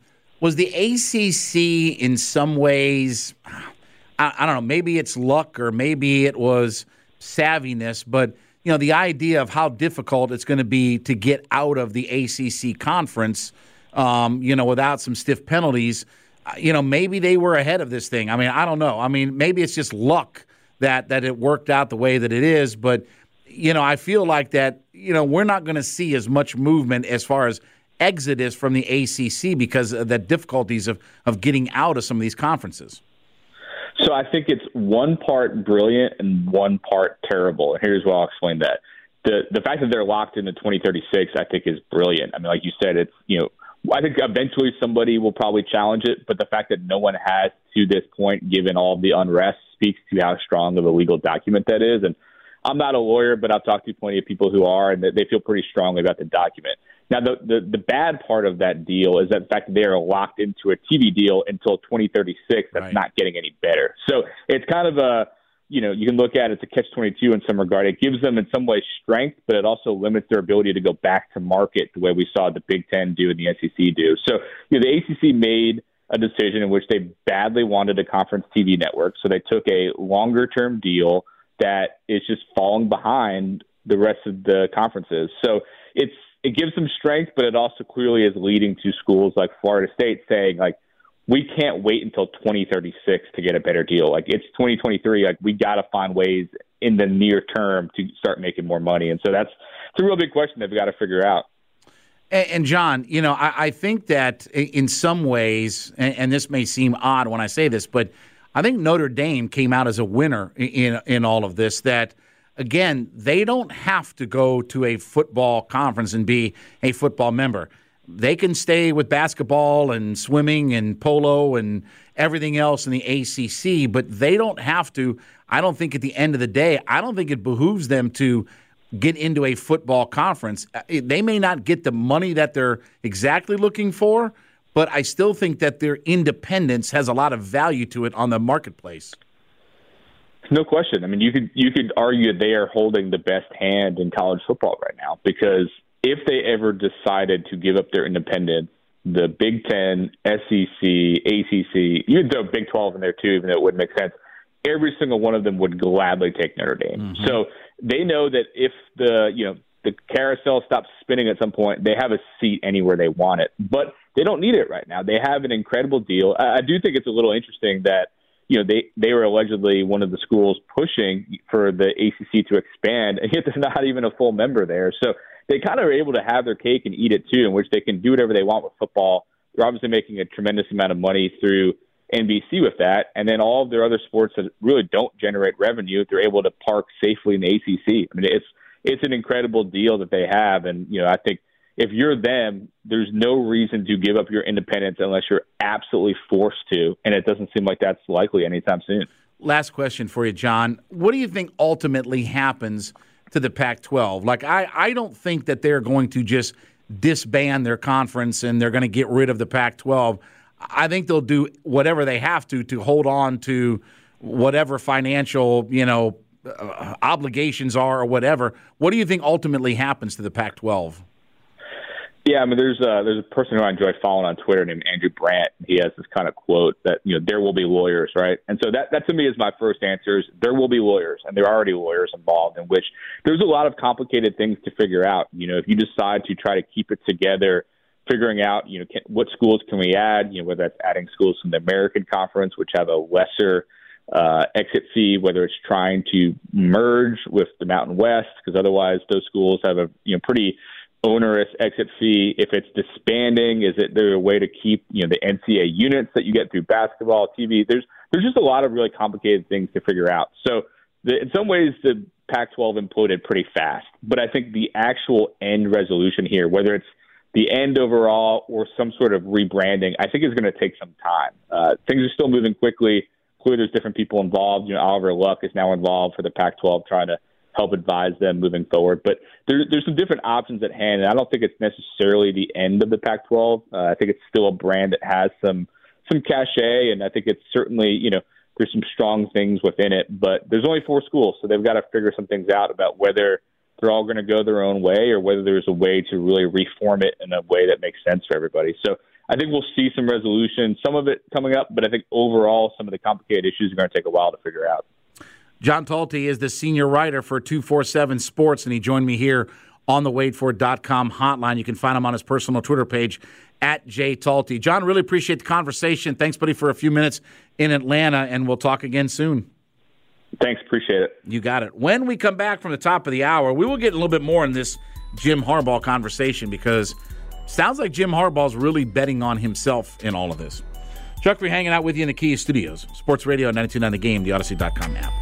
ACC in some ways, I don't know, maybe it's luck or maybe it was savviness, but the idea of how difficult it's going to be to get out of the ACC conference, without some stiff penalties, maybe they were ahead of this thing. I mean, I don't know. I mean, maybe it's just luck that it worked out the way that it is. But, I feel like that, we're not going to see as much movement as far as exodus from the ACC because of the difficulties of getting out of some of these conferences. So I think it's one part brilliant and one part terrible. And here's why I'll explain that. The fact that they're locked into 2036, I think, is brilliant. I mean, like you said, it's, I think eventually somebody will probably challenge it, but the fact that no one has to this point, given all the unrest, speaks to how strong of a legal document that is. And I'm not a lawyer, but I've talked to plenty of people who are, and they feel pretty strongly about the document. Now, the bad part of that deal is that the fact that they are locked into a TV deal until 2036 that's not getting any better. So it's kind of a, you can look at it, it's a catch-22 in some regard. It gives them in some ways strength, but it also limits their ability to go back to market the way we saw the Big Ten do and the SEC do. So the ACC made a decision in which they badly wanted a conference TV network, so they took a longer-term deal that is just falling behind the rest of the conferences. So it gives them strength, but it also clearly is leading to schools like Florida State saying, like, we can't wait until 2036 to get a better deal. Like, it's 2023. Like, we got to find ways in the near term to start making more money. And so it's a real big question that we got to figure out. And John, I think that in some ways, and this may seem odd when I say this, but I think Notre Dame came out as a winner in all of this, that, again, they don't have to go to a football conference and be a football member. They can stay with basketball and swimming and polo and everything else in the ACC, but they don't have to. I don't think at the end of the day, I don't think it behooves them to get into a football conference. They may not get the money that they're exactly looking for, but I still think that their independence has a lot of value to it on the marketplace. No question. I mean, you could argue they are holding the best hand in college football right now, because if they ever decided to give up their independence, the Big Ten, SEC, ACC, even though Big 12 in there too, even though it wouldn't make sense, every single one of them would gladly take Notre Dame. Mm-hmm. So they know that if the carousel stops spinning at some point, they have a seat anywhere they want it. But they don't need it right now. They have an incredible deal. I do think it's a little interesting that they were allegedly one of the schools pushing for the ACC to expand, and yet they're not even a full member there. So they kind of are able to have their cake and eat it too, in which they can do whatever they want with football. They're obviously making a tremendous amount of money through NBC with that, and then all of their other sports that really don't generate revenue, they're able to park safely in the ACC. I mean, it's an incredible deal that they have, and I think if you're them, there's no reason to give up your independence unless you're absolutely forced to, and it doesn't seem like that's likely anytime soon. Last question for you, John. What do you think ultimately happens to the Pac-12? Like, I don't think that they're going to just disband their conference and they're going to get rid of the Pac-12. I think they'll do whatever they have to hold on to whatever financial, obligations are or whatever. What do you think ultimately happens to the Pac-12? Yeah, I mean, there's a person who I enjoy following on Twitter named Andrew Brandt. He has this kind of quote that, there will be lawyers, right? And so that to me is my first answer is there will be lawyers, and there are already lawyers involved, in which there's a lot of complicated things to figure out. If you decide to try to keep it together, figuring out, what schools can we add, whether that's adding schools from the American Conference, which have a lesser exit fee, whether it's trying to merge with the Mountain West, because otherwise those schools have a pretty onerous exit fee. If it's disbanding, is there a way to keep the NCAA units that you get through basketball, TV? There's just a lot of really complicated things to figure out. So in some ways the Pac-12 imploded pretty fast, but I think the actual end resolution here, whether it's the end overall or some sort of rebranding, I think is going to take some time. Things are still moving quickly. Clearly there's different people involved. Oliver Luck is now involved for the Pac-12 trying to help advise them moving forward. But there's some different options at hand, and I don't think it's necessarily the end of the Pac-12. I think it's still a brand that has some cachet, and I think it's certainly, there's some strong things within it. But there's only 4 schools, so they've got to figure some things out about whether they're all going to go their own way or whether there's a way to really reform it in a way that makes sense for everybody. So I think we'll see some resolution, some of it coming up, but I think overall some of the complicated issues are going to take a while to figure out. John Talty is the senior writer for 247 Sports, and he joined me here on the WadeFord.com hotline. You can find him on his personal Twitter page, @JTalty. John, really appreciate the conversation. Thanks, buddy, for a few minutes in Atlanta, and we'll talk again soon. Thanks, appreciate it. You got it. When we come back from the top of the hour, we will get a little bit more in this Jim Harbaugh conversation, because it sounds like Jim Harbaugh's really betting on himself in all of this. Chuck, we're hanging out with you in the Kia Studios. Sports Radio 92.9 The Game, the Odyssey.com app.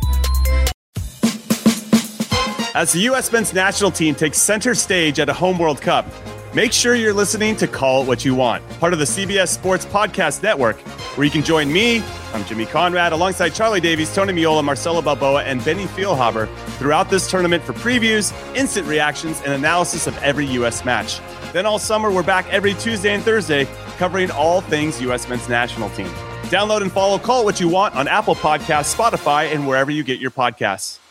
As the U.S. men's national team takes center stage at a home World Cup, make sure you're listening to Call It What You Want, part of the CBS Sports Podcast Network, where you can join me, I'm Jimmy Conrad, alongside Charlie Davies, Tony Miola, Marcelo Balboa, and Benny Feilhaber throughout this tournament for previews, instant reactions, and analysis of every U.S. match. Then all summer, we're back every Tuesday and Thursday covering all things U.S. men's national team. Download and follow Call It What You Want on Apple Podcasts, Spotify, and wherever you get your podcasts.